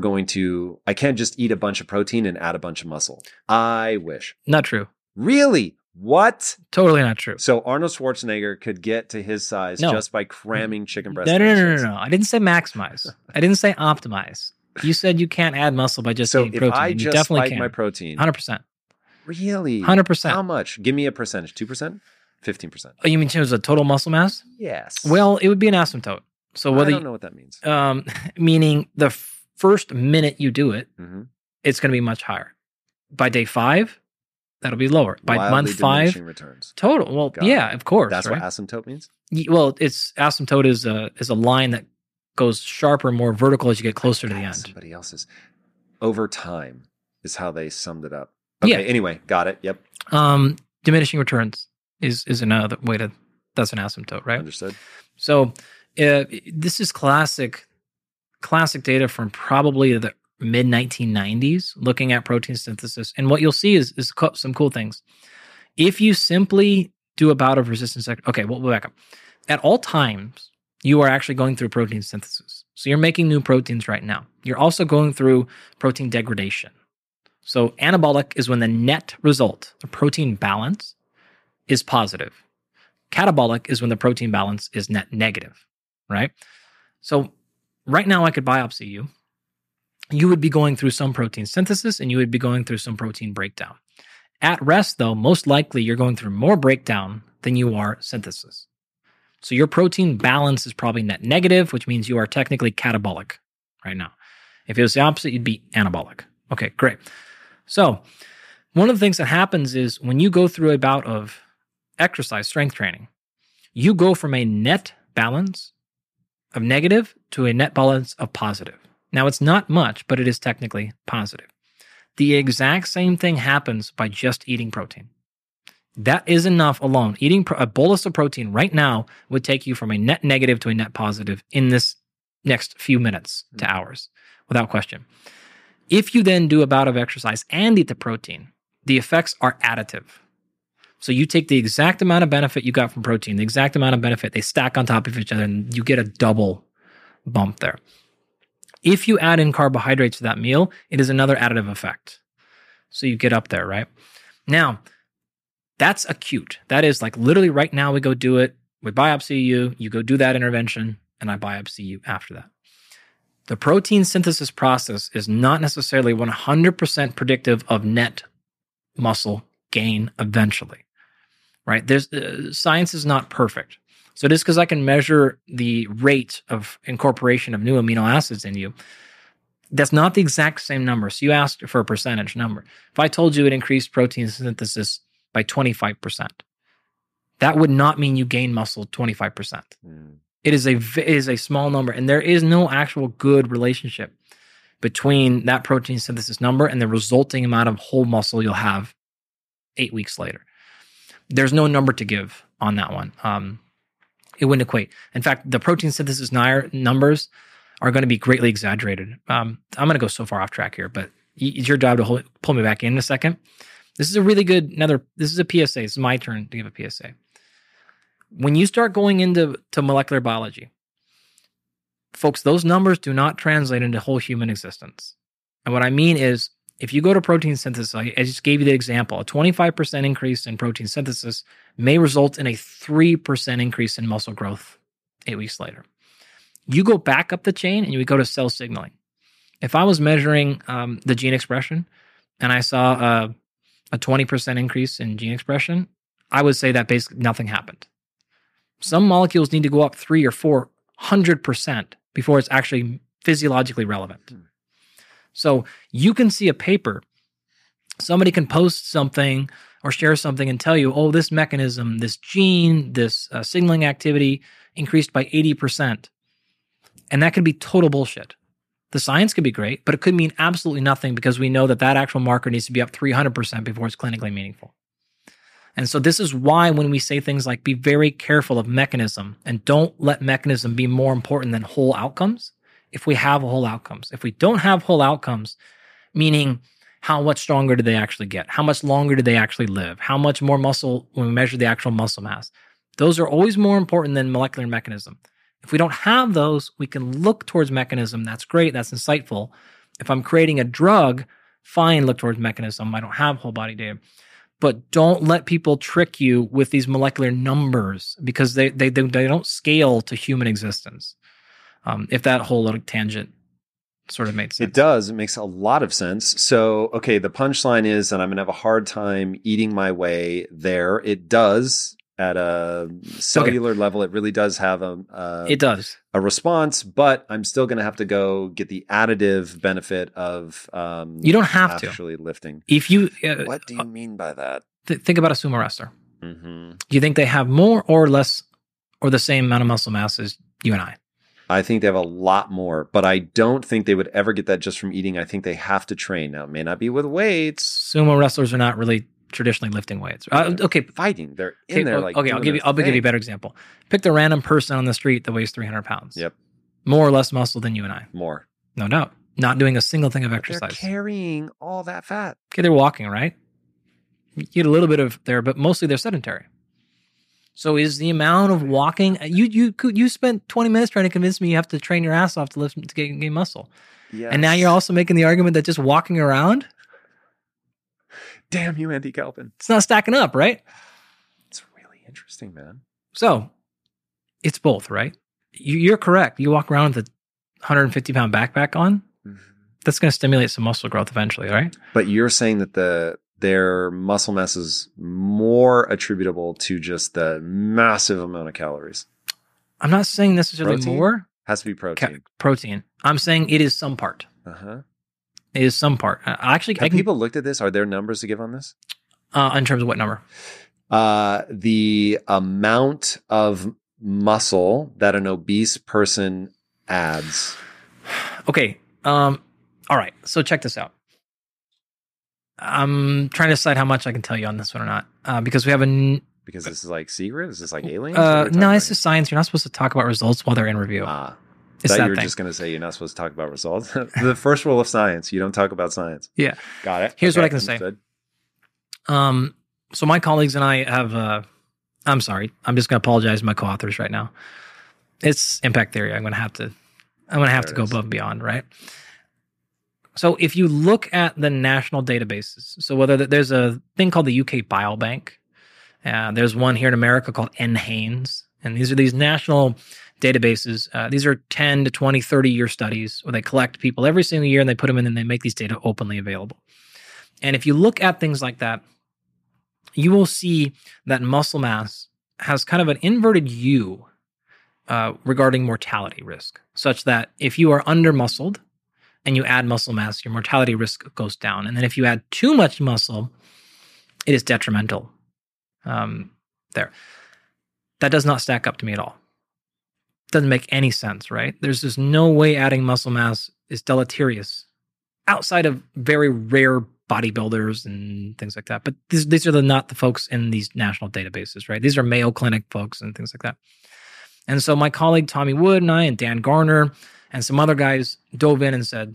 can't just eat a bunch of protein and add a bunch of muscle. I wish.
Not true.
Really? What?
Totally not true.
So Arnold Schwarzenegger could get to his size just by cramming chicken breast.
No. I didn't say maximize. I didn't say optimize. You said you can't add muscle by just eating protein.
So if I
you
just
definitely
spike
can.
my protein.
100%.
Really?
100%.
How much? Give me a percentage. 2%? 15%.
Oh, you mean in terms of total muscle mass?
Yes.
Well, it would be an asymptote. So whether
I don't know what that means.
Meaning the first minute you do it, it's going to be much higher. By day 5, that'll be lower. By
Wildly
month 5,
returns.
total. Well,
Got
yeah,
it.
of course.
That's
right?
what asymptote means?
Well, it's asymptote is a line that goes sharper, more vertical as you get closer to the end.
Somebody else's. Over time is how they summed it up. Okay, anyway, got it. Yep.
Diminishing returns is another way that's an asymptote, right?
Understood.
So this is classic data from probably the mid 1990s, looking at protein synthesis. And what you'll see is some cool things. If you simply do a bout of resistance, okay, we'll back up. At all times, you are actually going through protein synthesis. So you're making new proteins right now. You're also going through protein degradation. So anabolic is when the net result, the protein balance, is positive. Catabolic is when the protein balance is net negative, right? So right now I could biopsy you. You would be going through some protein synthesis and you would be going through some protein breakdown. At rest, though, most likely you're going through more breakdown than you are synthesis. So your protein balance is probably net negative, which means you are technically catabolic right now. If it was the opposite, you'd be anabolic. Okay, great. So one of the things that happens is when you go through a bout of exercise, strength training, you go from a net balance of negative to a net balance of positive. Now, it's not much, but it is technically positive. The exact same thing happens by just eating protein. That is enough alone. Eating a bolus of protein right now would take you from a net negative to a net positive in this next few minutes to hours, without question. If you then do a bout of exercise and eat the protein, the effects are additive. So you take the exact amount of benefit you got from protein, the exact amount of benefit, they stack on top of each other, and you get a double bump there. If you add in carbohydrates to that meal, it is another additive effect. So you get up there, right? Now, that's acute. That is like literally right now we go do it, we biopsy you, you go do that intervention, and I biopsy you after that. The protein synthesis process is not necessarily 100% predictive of net muscle gain eventually, right? Science is not perfect. So just because I can measure the rate of incorporation of new amino acids in you, that's not the exact same number. So you asked for a percentage number. If I told you it increased protein synthesis by 25%, that would not mean you gain muscle 25%. It is a small number, and there is no actual good relationship between that protein synthesis number and the resulting amount of whole muscle you'll have 8 weeks later. There's no number to give on that one. It wouldn't equate. In fact, the protein synthesis numbers are going to be greatly exaggerated. I'm going to go so far off track here, but it's your job to pull me back in a second. This is a really good, this is a PSA. It's my turn to give a PSA. When you start going into molecular biology, folks, those numbers do not translate into whole human existence. And what I mean is, if you go to protein synthesis, I just gave you the example, a 25% increase in protein synthesis may result in a 3% increase in muscle growth 8 weeks later. You go back up the chain and you would go to cell signaling. If I was measuring the gene expression and I saw a 20% increase in gene expression, I would say that basically nothing happened. Some molecules need to go up 300 or 400% before it's actually physiologically relevant. So you can see a paper, somebody can post something or share something and tell you, oh, this mechanism, this gene, this signaling activity increased by 80%. And that could be total bullshit. The science could be great, but it could mean absolutely nothing because we know that actual marker needs to be up 300% before it's clinically meaningful. And so this is why when we say things like be very careful of mechanism and don't let mechanism be more important than whole outcomes, if we have whole outcomes. If we don't have whole outcomes, meaning how much stronger do they actually get? How much longer do they actually live? How much more muscle when we measure the actual muscle mass? Those are always more important than molecular mechanism. If we don't have those, we can look towards mechanism. That's great. That's insightful. If I'm creating a drug, fine, look towards mechanism. I don't have whole body data. But don't let people trick you with these molecular numbers because they don't scale to human existence. If that whole little tangent sort of made sense.
It does. It makes a lot of sense. So, okay, the punchline is that I'm going to have a hard time eating my way there. It does at a cellular level. It really does have a response, but I'm still going to have to go get the additive benefit of
you don't have
actually lifting.
If you
what do you mean by that?
Think about a sumo wrestler.
Mm-hmm.
Do you think they have more or less or the same amount of muscle mass as you and I?
I think they have a lot more, but I don't think they would ever get that just from eating. I think they have to train. Now, it may not be with weights.
Sumo wrestlers are not really traditionally lifting weights. Okay,
fighting. They're in there. Like
okay, I'll give you a better example. Pick the random person on the street that weighs 300 pounds.
Yep.
More or less muscle than you and I.
More.
No doubt. Not doing a single thing of
but
exercise.
They're carrying all that fat.
Okay, they're walking, right? You get a little bit of there, but mostly they're sedentary. So is the amount of walking, you spent 20 minutes trying to convince me you have to train your ass off to lift to gain muscle.
Yes.
And now you're also making the argument that just walking around?
Damn you, Andy Galpin.
It's not stacking up, right?
It's really interesting, man.
So it's both, right? You're correct. You walk around with a 150-pound backpack on, that's going to stimulate some muscle growth eventually, right?
But you're saying that their muscle mass is more attributable to just the massive amount of calories.
I'm not saying necessarily
protein?
More.
Has to be protein.
Protein. I'm saying it is some part.
Uh-huh.
It is some part. Have
people looked at this? Are there numbers to give on this?
In terms of what number?
The amount of muscle that an obese person adds.
Okay. All right. So check this out. I'm trying to decide how much I can tell you on this one or not, because we have
because this is like secret. Is this like aliens?
No, it's just science. You're not supposed to talk about results while they're in review.
It's that you were just going to say you're not supposed to talk about results. The first rule of science: you don't talk about science.
Yeah,
got it.
Here's what I can say. So my colleagues and I have. I'm sorry. I'm just going to apologize to my co-authors right now. It's impact theory. I'm going to have to go above and beyond, right? So if you look at the national databases, so whether there's a thing called the UK Biobank, there's one here in America called NHANES, and these are these national databases. These are 10 to 20, 30-year studies where they collect people every single year and they put them in and they make these data openly available. And if you look at things like that, you will see that muscle mass has kind of an inverted U regarding mortality risk, such that if you are under-muscled and you add muscle mass, your mortality risk goes down. And then if you add too much muscle, it is detrimental. There. That does not stack up to me at all. Doesn't make any sense, right? There's just no way adding muscle mass is deleterious outside of very rare bodybuilders and things like that. But these are not the folks in these national databases, right? These are Mayo Clinic folks and things like that. And so my colleague Tommy Wood and I and Dan Garner and some other guys dove in and said,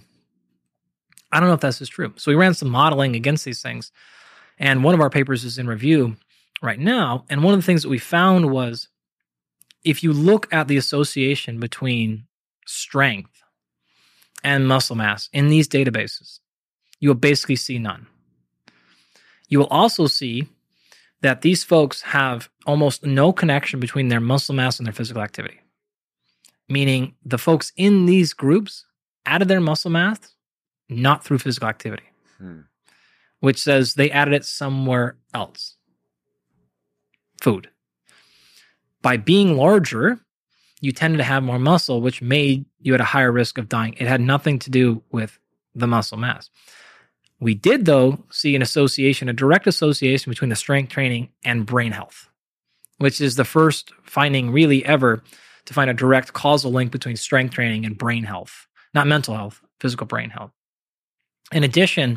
I don't know if this is true. So we ran some modeling against these things. And one of our papers is in review right now. And one of the things that we found was if you look at the association between strength and muscle mass in these databases, you will basically see none. You will also see that these folks have almost no connection between their muscle mass and their physical activity. Meaning the folks in these groups added their muscle mass not through physical activity, which says they added it somewhere else. Food. By being larger, you tended to have more muscle, which made you at a higher risk of dying. It had nothing to do with the muscle mass. We did, though, see a direct association between the strength training and brain health, which is the first finding really ever to find a direct causal link between strength training and brain health, not mental health, physical brain health. In addition,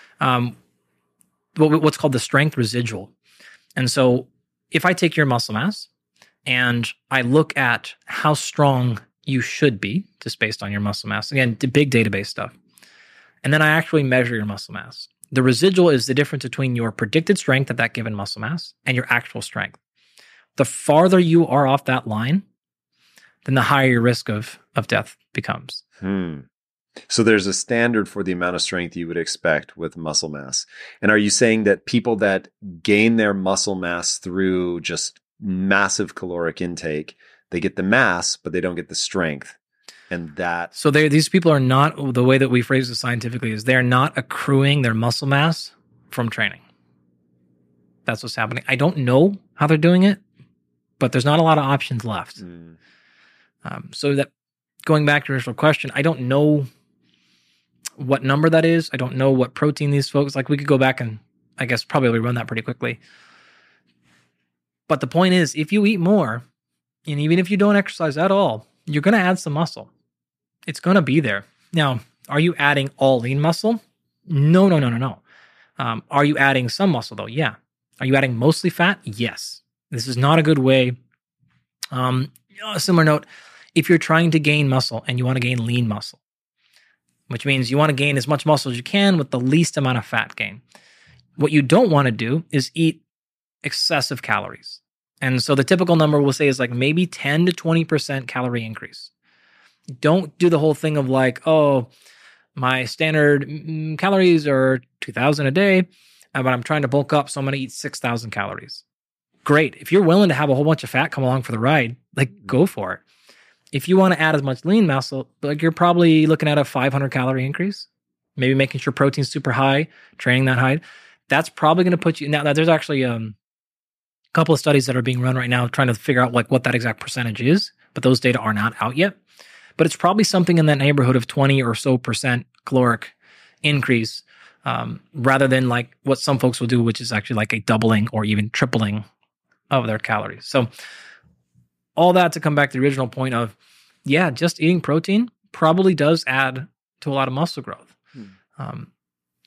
what's called the strength residual. And so if I take your muscle mass and I look at how strong you should be, just based on your muscle mass, again, the big database stuff, and then I actually measure your muscle mass. The residual is the difference between your predicted strength at that given muscle mass and your actual strength. The farther you are off that line, then the higher your risk of death becomes.
So there's a standard for the amount of strength you would expect with muscle mass. And are you saying that people that gain their muscle mass through just massive caloric intake, they get the mass, but they don't get the strength? And that...
So these people are not, the way that we phrase it scientifically is they're not accruing their muscle mass from training. That's what's happening. I don't know how they're doing it, but there's not a lot of options left. So that, going back to your initial question, I don't know what number that is. I don't know what protein these folks, like we could go back and I guess probably run that pretty quickly. But the point is, if you eat more, and even if you don't exercise at all, you're going to add some muscle. It's going to be there. Now, are you adding all lean muscle? No. Are you adding some muscle though? Yeah. Are you adding mostly fat? Yes. This is not a good way. A similar note, if you're trying to gain muscle and you want to gain lean muscle, which means you want to gain as much muscle as you can with the least amount of fat gain. What you don't want to do is eat excessive calories. And so the typical number we'll say is like maybe 10 to 20% calorie increase. Don't do the whole thing of like, oh, my standard calories are 2,000 a day, but I'm trying to bulk up, so I'm going to eat 6,000 calories. Great. If you're willing to have a whole bunch of fat come along for the ride, like go for it. If you want to add as much lean muscle, like you're probably looking at a 500 calorie increase, maybe making sure protein's super high, training that high. That's probably going to put you, now there's actually a couple of studies that are being run right now trying to figure out like what that exact percentage is, but those data are not out yet. But it's probably something in that neighborhood of 20 or so % caloric increase, rather than like what some folks will do, which is actually like a doubling or even tripling of their calories. So all that to come back to the original point of, yeah, just eating protein probably does add to a lot of muscle growth.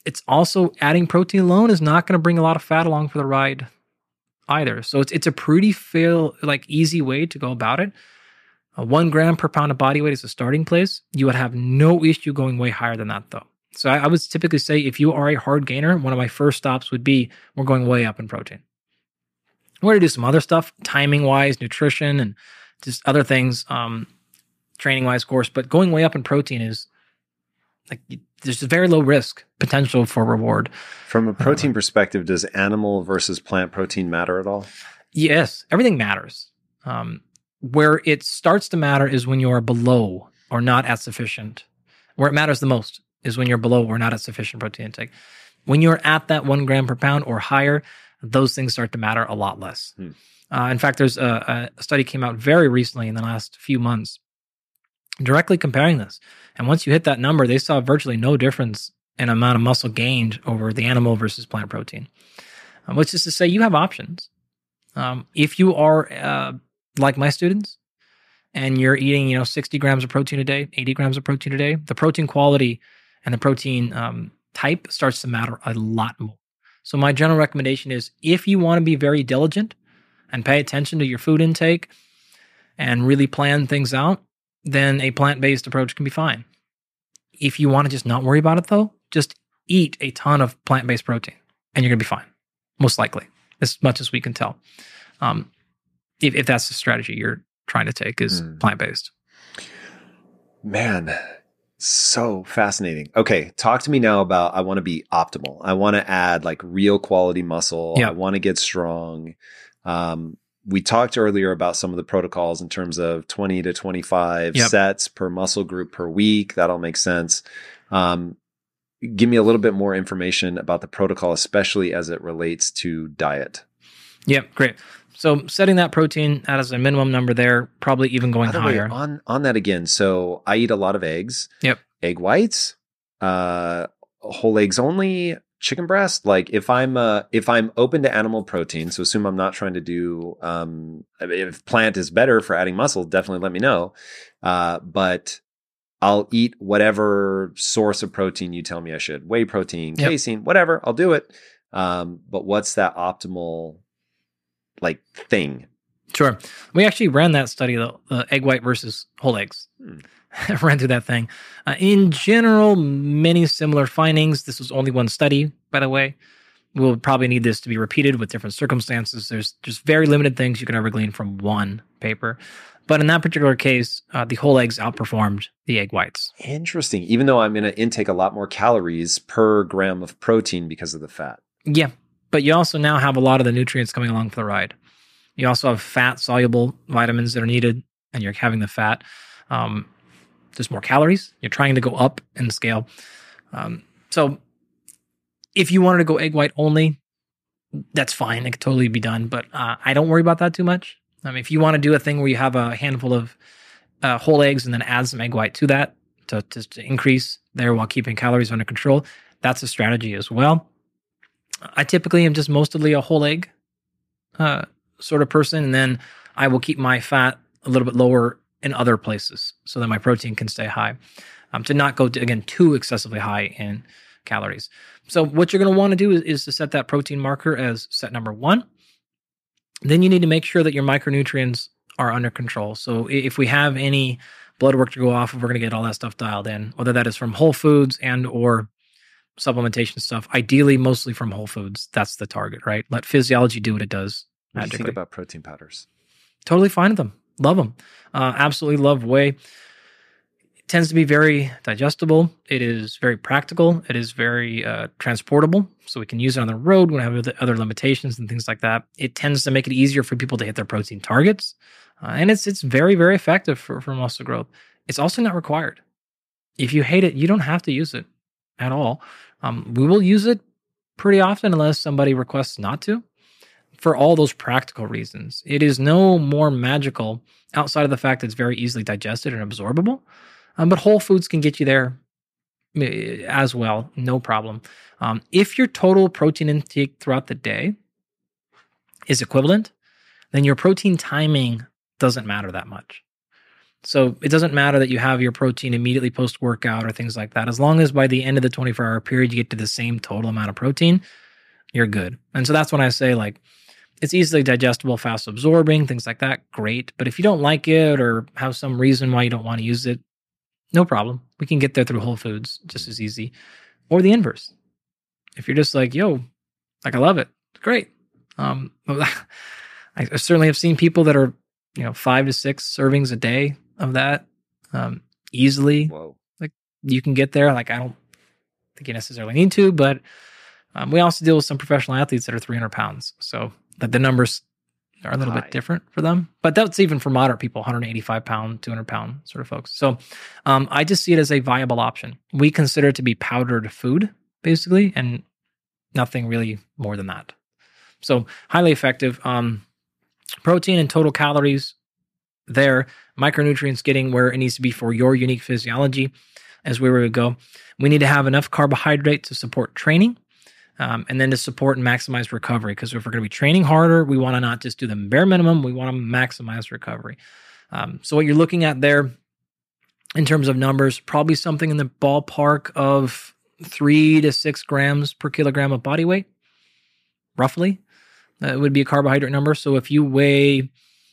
it's also adding protein alone is not going to bring a lot of fat along for the ride either. So it's a pretty easy way to go about it. 1 gram per pound of body weight is a starting place. You would have no issue going way higher than that though. So I would typically say if you are a hard gainer, one of my first stops would be we're going way up in protein. We're going to do some other stuff, timing-wise, nutrition, and just other things, training-wise, of course. But going way up in protein is there's a very low risk potential for reward.
From a protein perspective, does animal versus plant protein matter at all?
Yes, everything matters. Where it starts to matter is when you are below or not at sufficient. Where it matters the most is when you're below or not at sufficient protein intake. When you're at that 1 gram per pound or higher, those things start to matter a lot less. In fact, there's a study came out very recently in the last few months directly comparing this. And once you hit that number, they saw virtually no difference in amount of muscle gained over the animal versus plant protein, which is to say you have options. If you are like my students and you're eating 60 grams of protein a day, 80 grams of protein a day, the protein quality and the protein type starts to matter a lot more. So my general recommendation is if you want to be very diligent and pay attention to your food intake and really plan things out, then a plant-based approach can be fine. If you want to just not worry about it though, just eat a ton of plant-based protein and you're going to be fine, most likely, as much as we can tell. If that's the strategy you're trying to take is plant-based.
Man, so fascinating. Okay, talk to me now about I want to be optimal. I want to add real quality muscle.
Yep.
I want to get strong. We talked earlier about some of the protocols in terms of 20 to 25 sets per muscle group per week. That'll make sense. Give me a little bit more information about the protocol, especially as it relates to diet.
Yep, great. So setting that protein out as a minimum number there, probably even going higher.
On that again, so I eat a lot of eggs.
Yep.
Egg whites, whole eggs only, chicken breast. If I'm open to animal protein, so assume I'm not trying to do if plant is better for adding muscle, definitely let me know. But I'll eat whatever source of protein you tell me I should. Whey protein, casein, whatever, I'll do it. But what's that optimal thing?
Sure. We actually ran that study, the egg white versus whole eggs. Ran through that thing. In general, many similar findings. This was only one study, by the way. We'll probably need this to be repeated with different circumstances. There's just very limited things you can ever glean from one paper. But in that particular case, the whole eggs outperformed the egg whites.
Interesting. Even though I'm going to intake a lot more calories per gram of protein because of the fat.
Yeah. But you also now have a lot of the nutrients coming along for the ride. You also have fat-soluble vitamins that are needed, and you're having the fat. There's more calories. You're trying to go up in scale. So if you wanted to go egg white only, that's fine. It could totally be done. But I don't worry about that too much. If you want to do a thing where you have a handful of whole eggs and then add some egg white to that to increase there while keeping calories under control, that's a strategy as well. I typically am just mostly a whole egg sort of person, and then I will keep my fat a little bit lower in other places so that my protein can stay high, to not go, too excessively high in calories. So what you're going to want to do is to set that protein marker as set number 1. Then you need to make sure that your micronutrients are under control. So if we have any blood work to go off of, we're going to get all that stuff dialed in, whether that is from whole foods and or supplementation stuff, ideally mostly from whole foods. That's the target, right? Let physiology do what it does.
What do you think about protein powders?
Totally fine with them. Love them. Absolutely love whey. It tends to be very digestible. It is very practical. It is very transportable. So we can use it on the road when we have other limitations and things like that. It tends to make it easier for people to hit their protein targets. And it's very, very effective for muscle growth. It's also not required. If you hate it, you don't have to use it at all. We will use it pretty often unless somebody requests not to, for all those practical reasons. It is no more magical outside of the fact that it's very easily digested and absorbable. But whole foods can get you there as well, no problem. If your total protein intake throughout the day is equivalent, then your protein timing doesn't matter that much. So it doesn't matter that you have your protein immediately post-workout or things like that. As long as by the end of the 24-hour period, you get to the same total amount of protein, you're good. And so that's when I say, like, it's easily digestible, fast absorbing, things like that, great. But if you don't like it or have some reason why you don't want to use it, no problem. We can get there through Whole Foods just as easy. Or the inverse. If you're just like, yo, like, I love it, great. I certainly have seen people that are, 5 to 6 servings a day of that easily.
Whoa.
Like, you can get there. Like, I don't think you necessarily need to, but we also deal with some professional athletes that are 300 pounds. So that the numbers are a little bit different for them. But that's even for moderate people, 185 pound, 200 pound sort of folks. So I just see it as a viable option. We consider it to be powdered food, basically, and nothing really more than that. So highly effective. Protein and total calories there, micronutrients getting where it needs to be for your unique physiology as where we would go. We need to have enough carbohydrate to support training. And then to support and maximize recovery. Because if we're going to be training harder, we want to not just do the bare minimum, we want to maximize recovery. So what you're looking at there in terms of numbers, probably something in the ballpark of 3 to 6 grams per kilogram of body weight, roughly. It would be a carbohydrate number. So if you weigh,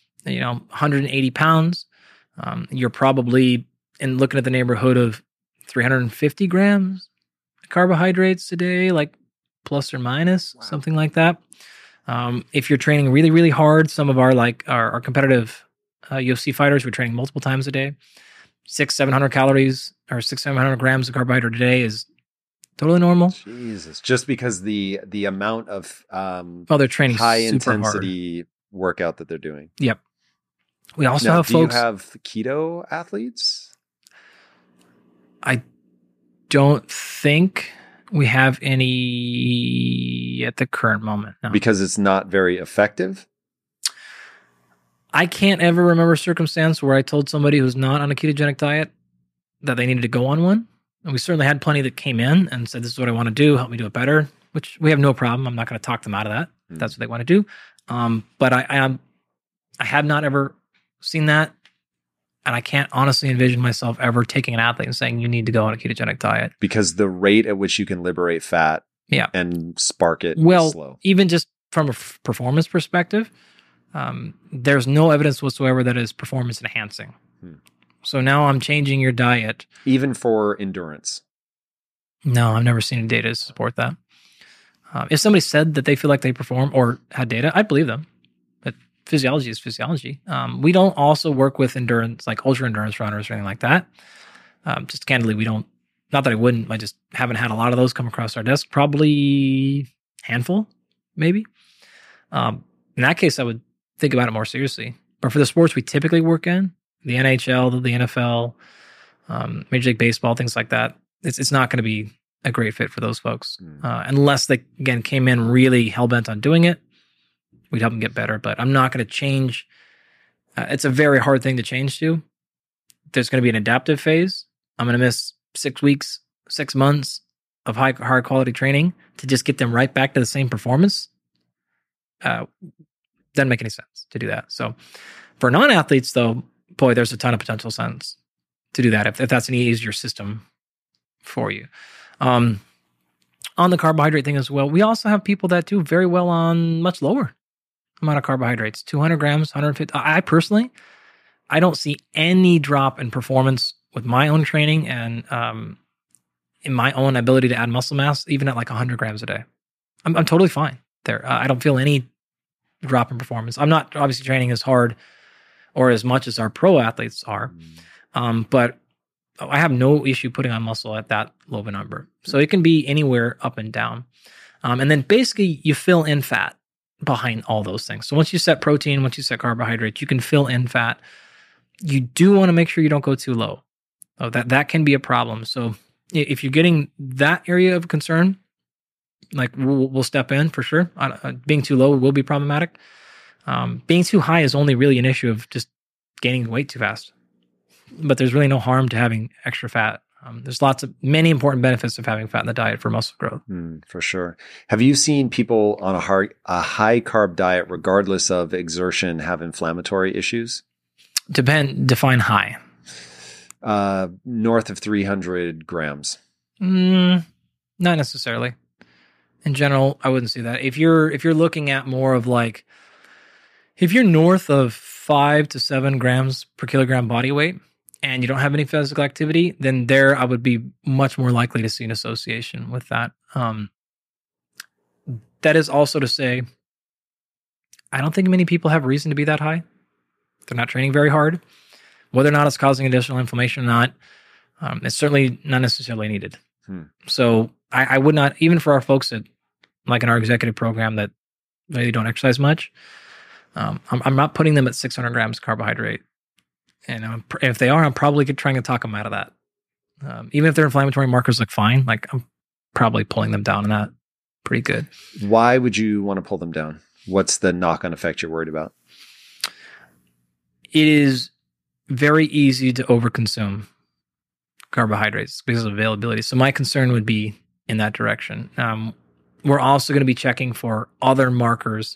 180 pounds, you're probably looking at the neighborhood of 350 grams of carbohydrates a day, like plus or minus, something like that. If you're training really, really hard, some of our competitive UFC fighters, we're training multiple times a day. 600-700 calories or 600-700 grams of carbohydrate a day is totally normal.
Jesus, just because the amount of
they're training
high
super
intensity
hard
workout that they're doing.
Yep. We also
now,
have folks.
Do you have keto athletes?
I don't think we have any at the current moment. No.
Because it's not very effective?
I can't ever remember a circumstance where I told somebody who's not on a ketogenic diet that they needed to go on one. And we certainly had plenty that came in and said, this is what I want to do, help me do it better, which we have no problem. I'm not going to talk them out of that. If that's what they want to do. But I have not ever seen that. And I can't honestly envision myself ever taking an athlete and saying, you need to go on a ketogenic diet.
Because the rate at which you can liberate fat and spark it is slow.
Even just from a performance perspective, there's no evidence whatsoever that is performance enhancing. So now I'm changing your diet.
Even for endurance?
No, I've never seen data to support that. If somebody said that they feel like they perform or had data, I'd believe them. But physiology is physiology. We don't also work with endurance, like ultra endurance runners or anything like that. Just candidly, we don't. Not that I wouldn't. I just haven't had a lot of those come across our desk. Probably handful, maybe. In that case, I would think about it more seriously. But for the sports we typically work in, the NHL, the NFL, Major League Baseball, things like that, it's not going to be a great fit for those folks. Unless they, again, came in really hell-bent on doing it, we'd help them get better. But I'm not going to change. It's a very hard thing to change to. There's going to be an adaptive phase. I'm going to miss 6 weeks, 6 months of high quality training to just get them right back to the same performance. Doesn't make any sense to do that. So for non-athletes, though, boy, there's a ton of potential sense to do that if that's an easier system for you. On the carbohydrate thing as well, we also have people that do very well on much lower amount of carbohydrates, 200 grams, 150. I personally, I don't see any drop in performance with my own training and in my own ability to add muscle mass, even at like 100 grams a day. I'm totally fine there. I don't feel any drop in performance. I'm not obviously training as hard or as much as our pro athletes are, but I have no issue putting on muscle at that low of a number. So it can be anywhere up and down. And then basically you fill in fat behind all those things. So once you set protein, once you set carbohydrates, you can fill in fat. You do want to make sure you don't go too low. Oh, that can be a problem. So if you're getting that area of concern, like we'll step in for sure. Being too low will be problematic. Being too high is only really an issue of just gaining weight too fast. But there's really no harm to having extra fat. There's many important benefits of having fat in the diet for muscle growth.
For sure. Have you seen people on a high carb diet, regardless of exertion, have inflammatory issues?
Define high.
North of 300 grams.
Not necessarily. In general, I wouldn't say that. If you're looking at more of like, if you're north of 5 to 7 grams per kilogram body weight and you don't have any physical activity, then there I would be much more likely to see an association with that. That is also to say, I don't think many people have reason to be that high. They're not training very hard. Whether or not it's causing additional inflammation or not, it's certainly not necessarily needed. So I would not, even for our folks that, like in our executive program that maybe don't exercise much, I'm not putting them at 600 grams carbohydrate. And if they are, I'm probably trying to talk them out of that. Even if their inflammatory markers look fine, like I'm probably pulling them down on that pretty good.
Why would you want to pull them down? What's the knock-on effect you're worried about?
It is very easy to overconsume carbohydrates because of availability. So my concern would be in that direction. We're also going to be checking for other markers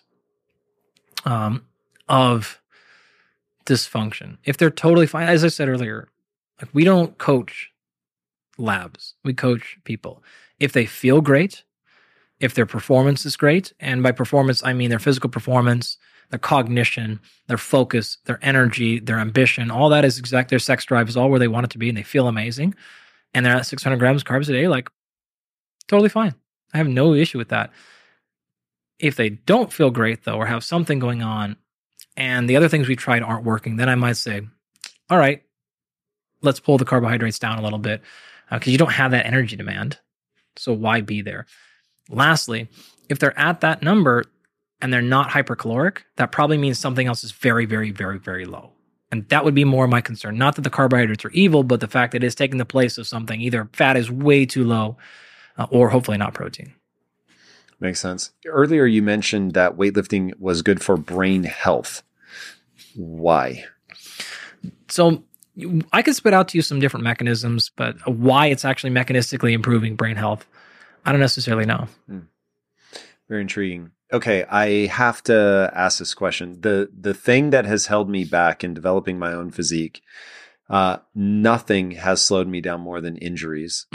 of dysfunction. If they're totally fine, as I said earlier, like we don't coach labs. We coach people. If they feel great, if their performance is great, and by performance, I mean their physical performance, their cognition, their focus, their energy, their ambition, all that is exact. Their sex drive is all where they want it to be, and they feel amazing. And they're at 600 grams carbs a day, like totally fine. I have no issue with that. If they don't feel great though, or have something going on, and the other things we tried aren't working, then I might say, all right, let's pull the carbohydrates down a little bit because you don't have that energy demand. So why be there? Lastly, if they're at that number and they're not hypercaloric, that probably means something else is very, very, very, very low. And that would be more my concern. Not that the carbohydrates are evil, but the fact that it is taking the place of something. Either fat is way too low or hopefully not protein.
Makes sense. Earlier, you mentioned that weightlifting was good for brain health. Why?
So I could spit out to you some different mechanisms, but why it's actually mechanistically improving brain health, I don't necessarily know.
Very intriguing. Okay, I have to ask this question. The thing that has held me back in developing my own physique, nothing has slowed me down more than injuries.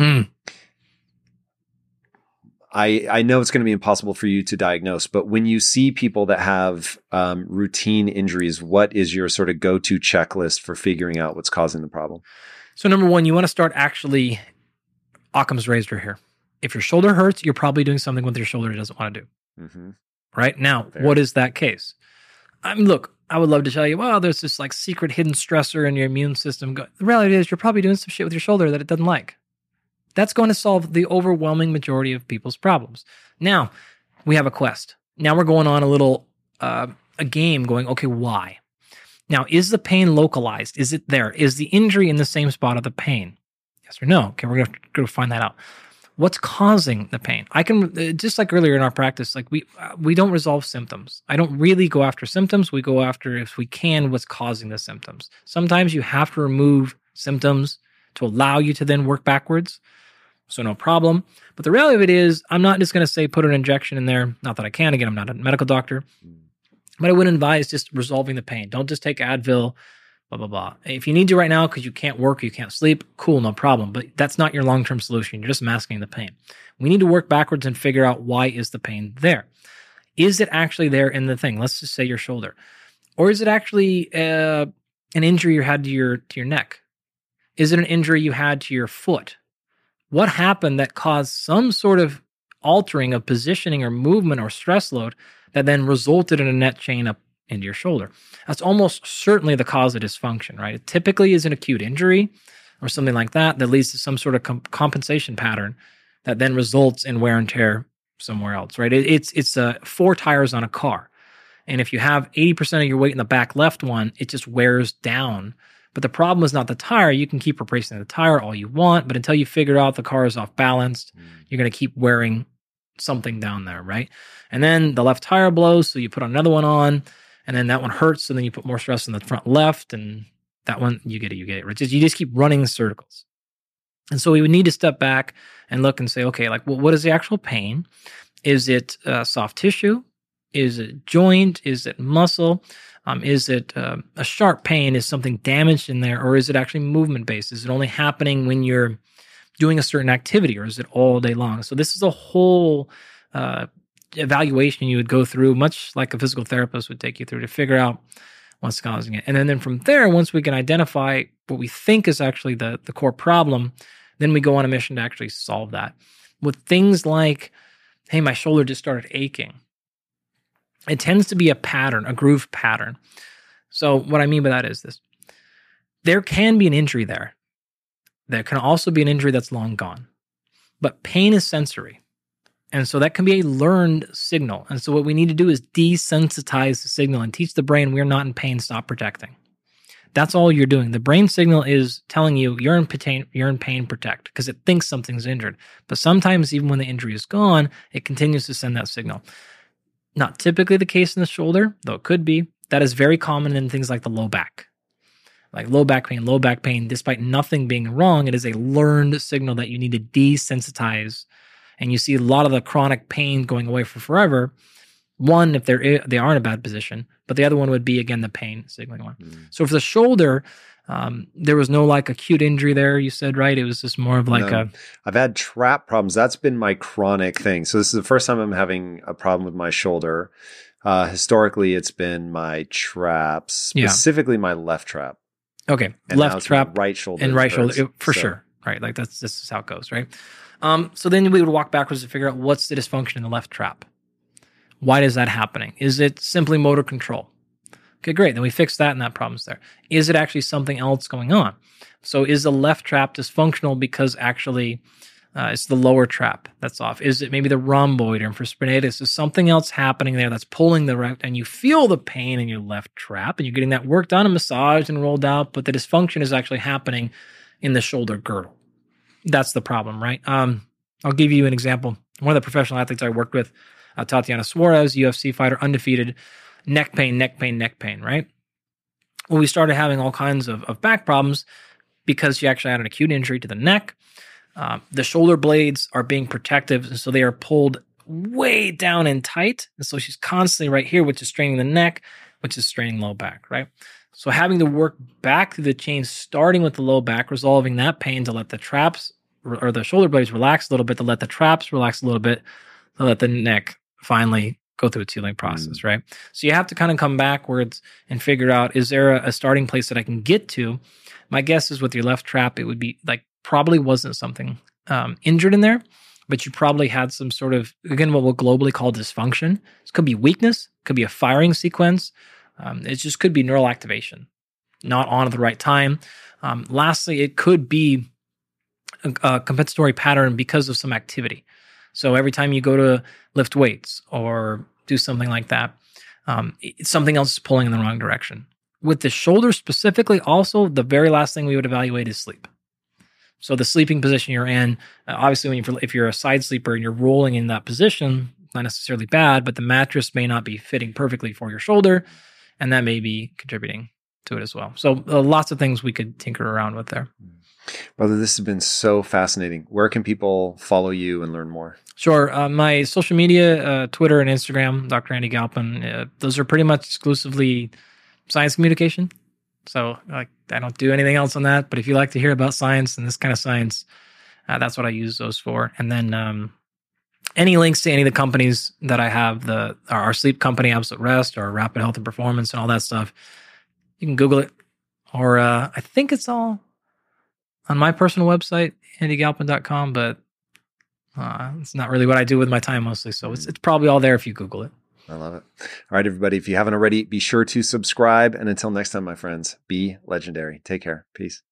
I know it's going to be impossible for you to diagnose, but when you see people that have routine injuries, what is your sort of go-to checklist for figuring out what's causing the problem?
So number one, you want to start actually Occam's razor here. If your shoulder hurts, you're probably doing something with your shoulder it doesn't want to do. Right? Now, what is that case? Look, I would love to tell you, well, there's this like secret hidden stressor in your immune system. The reality is you're probably doing some shit with your shoulder that it doesn't like. That's going to solve the overwhelming majority of people's problems. Now, we have a quest. Now we're going on a little, a game going, okay, why? Now, is the pain localized? Is it there? Is the injury in the same spot of the pain? Yes or no? Okay, we're going to find that out. What's causing the pain? I can, just like earlier in our practice, like we don't resolve symptoms. I don't really go after symptoms. We go after, if we can, what's causing the symptoms. Sometimes you have to remove symptoms to allow you to then work backwards. So no problem. But the reality of it is, I'm not just going to say put an injection in there. Not that I can. Again, I'm not a medical doctor. But I would advise just resolving the pain. Don't just take Advil, blah, blah, blah. If you need to right now because you can't work, you can't sleep, cool, no problem. But that's not your long-term solution. You're just masking the pain. We need to work backwards and figure out why is the pain there. Is it actually there in the thing? Let's just say your shoulder. Or is it actually an injury you had to your neck? Is it an injury you had to your foot? What happened that caused some sort of altering of positioning or movement or stress load that then resulted in a net chain up into your shoulder? That's almost certainly the cause of dysfunction, right? It typically is an acute injury or something like that that leads to some sort of compensation pattern that then results in wear and tear somewhere else, right? It's 4 tires on a car. And if you have 80% of your weight in the back left one, it just wears down. But the problem is not the tire. You can keep replacing the tire all you want, but until you figure out the car is off balanced, you're going to keep wearing something down there, right? And then the left tire blows, so you put another one on, and then that one hurts, so then you put more stress on the front left, and that one, you get it, right? You just keep running circles. And so we would need to step back and look and say, okay, like, well, what is the actual pain? Is it soft tissue? Is it joint? Is it muscle? Is it a sharp pain? Is something damaged in there? Or is it actually movement-based? Is it only happening when you're doing a certain activity, or is it all day long? So this is a whole evaluation you would go through, much like a physical therapist would take you through, to figure out what's causing it. And then from there, once we can identify what we think is actually the core problem, then we go on a mission to actually solve that. With things like, hey, my shoulder just started aching. It tends to be a pattern, a groove pattern. So what I mean by that is this. There can be an injury there. There can also be an injury that's long gone. But pain is sensory. And so that can be a learned signal. And so what we need to do is desensitize the signal and teach the brain we're not in pain, stop protecting. That's all you're doing. The brain signal is telling you you're in pain, protect, because it thinks something's injured. But sometimes even when the injury is gone, it continues to send that signal. Not typically the case in the shoulder, though it could be. That is very common in things like the low back. Like low back pain, despite nothing being wrong, it is a learned signal that you need to desensitize. And you see a lot of the chronic pain going away for forever. One, if they are in a bad position, but the other one would be, again, the pain signaling one. So for the shoulder, there was no like acute injury there, you said, right? It was just more of like
I've had trap problems. That's been my chronic thing. So this is the first time I'm having a problem with my shoulder. Historically, it's been my traps, specifically my left trap.
Okay,
and
left trap,
right shoulder,
and right shoulder for sure. Right, like this is how it goes, right? So then we would walk backwards to figure out what's the dysfunction in the left trap. Why is that happening? Is it simply motor control? Okay, great. Then we fix that and that problem's there. Is it actually something else going on? So is the left trap dysfunctional because actually it's the lower trap that's off? Is it maybe the rhomboid or infraspinatus? Is something else happening there that's pulling the right, and you feel the pain in your left trap and you're getting that worked on and massaged and rolled out, but the dysfunction is actually happening in the shoulder girdle. That's the problem, right? I'll give you an example. One of the professional athletes I worked with, Tatiana Suarez, UFC fighter, undefeated, neck pain, right? Well, we started having all kinds of back problems because she actually had an acute injury to the neck. The shoulder blades are being protective, and so they are pulled way down and tight. And so she's constantly right here, which is straining the neck, which is straining low back, right? So having to work back through the chain, starting with the low back, resolving that pain to let the traps or the shoulder blades relax a little bit, to let the traps relax a little bit, to let the neck finally go through its healing process, right? So you have to kind of come backwards and figure out, is there a starting place that I can get to? My guess is with your left trap, it would be like probably wasn't something injured in there, but you probably had some sort of, again, what we'll globally call dysfunction. This could be weakness, could be a firing sequence. It just could be neural activation, not on at the right time. Lastly, it could be a compensatory pattern because of some activity. So every time you go to lift weights or do something like that, something else is pulling in the wrong direction. With the shoulder specifically, also, the very last thing we would evaluate is sleep. So the sleeping position you're in, obviously, if you're a side sleeper and you're rolling in that position, not necessarily bad, but the mattress may not be fitting perfectly for your shoulder, and that may be contributing to it as well. So lots of things we could tinker around with there.
Brother, this has been so fascinating. Where can people follow you and learn more? Sure.
My social media, Twitter and Instagram, Dr. Andy Galpin, those are pretty much exclusively science communication. So I don't do anything else on that. But if you like to hear about science and this kind of science, that's what I use those for. And then any links to any of the companies that I have, our sleep company, Absolute Rest, or Rapid Health and Performance, and all that stuff, you can Google it. Or I think it's all on my personal website, andygalpin.com, but it's not really what I do with my time mostly. So it's probably all there if you Google it.
I love it. All right, everybody, if you haven't already, be sure to subscribe. And until next time, my friends, be legendary. Take care. Peace.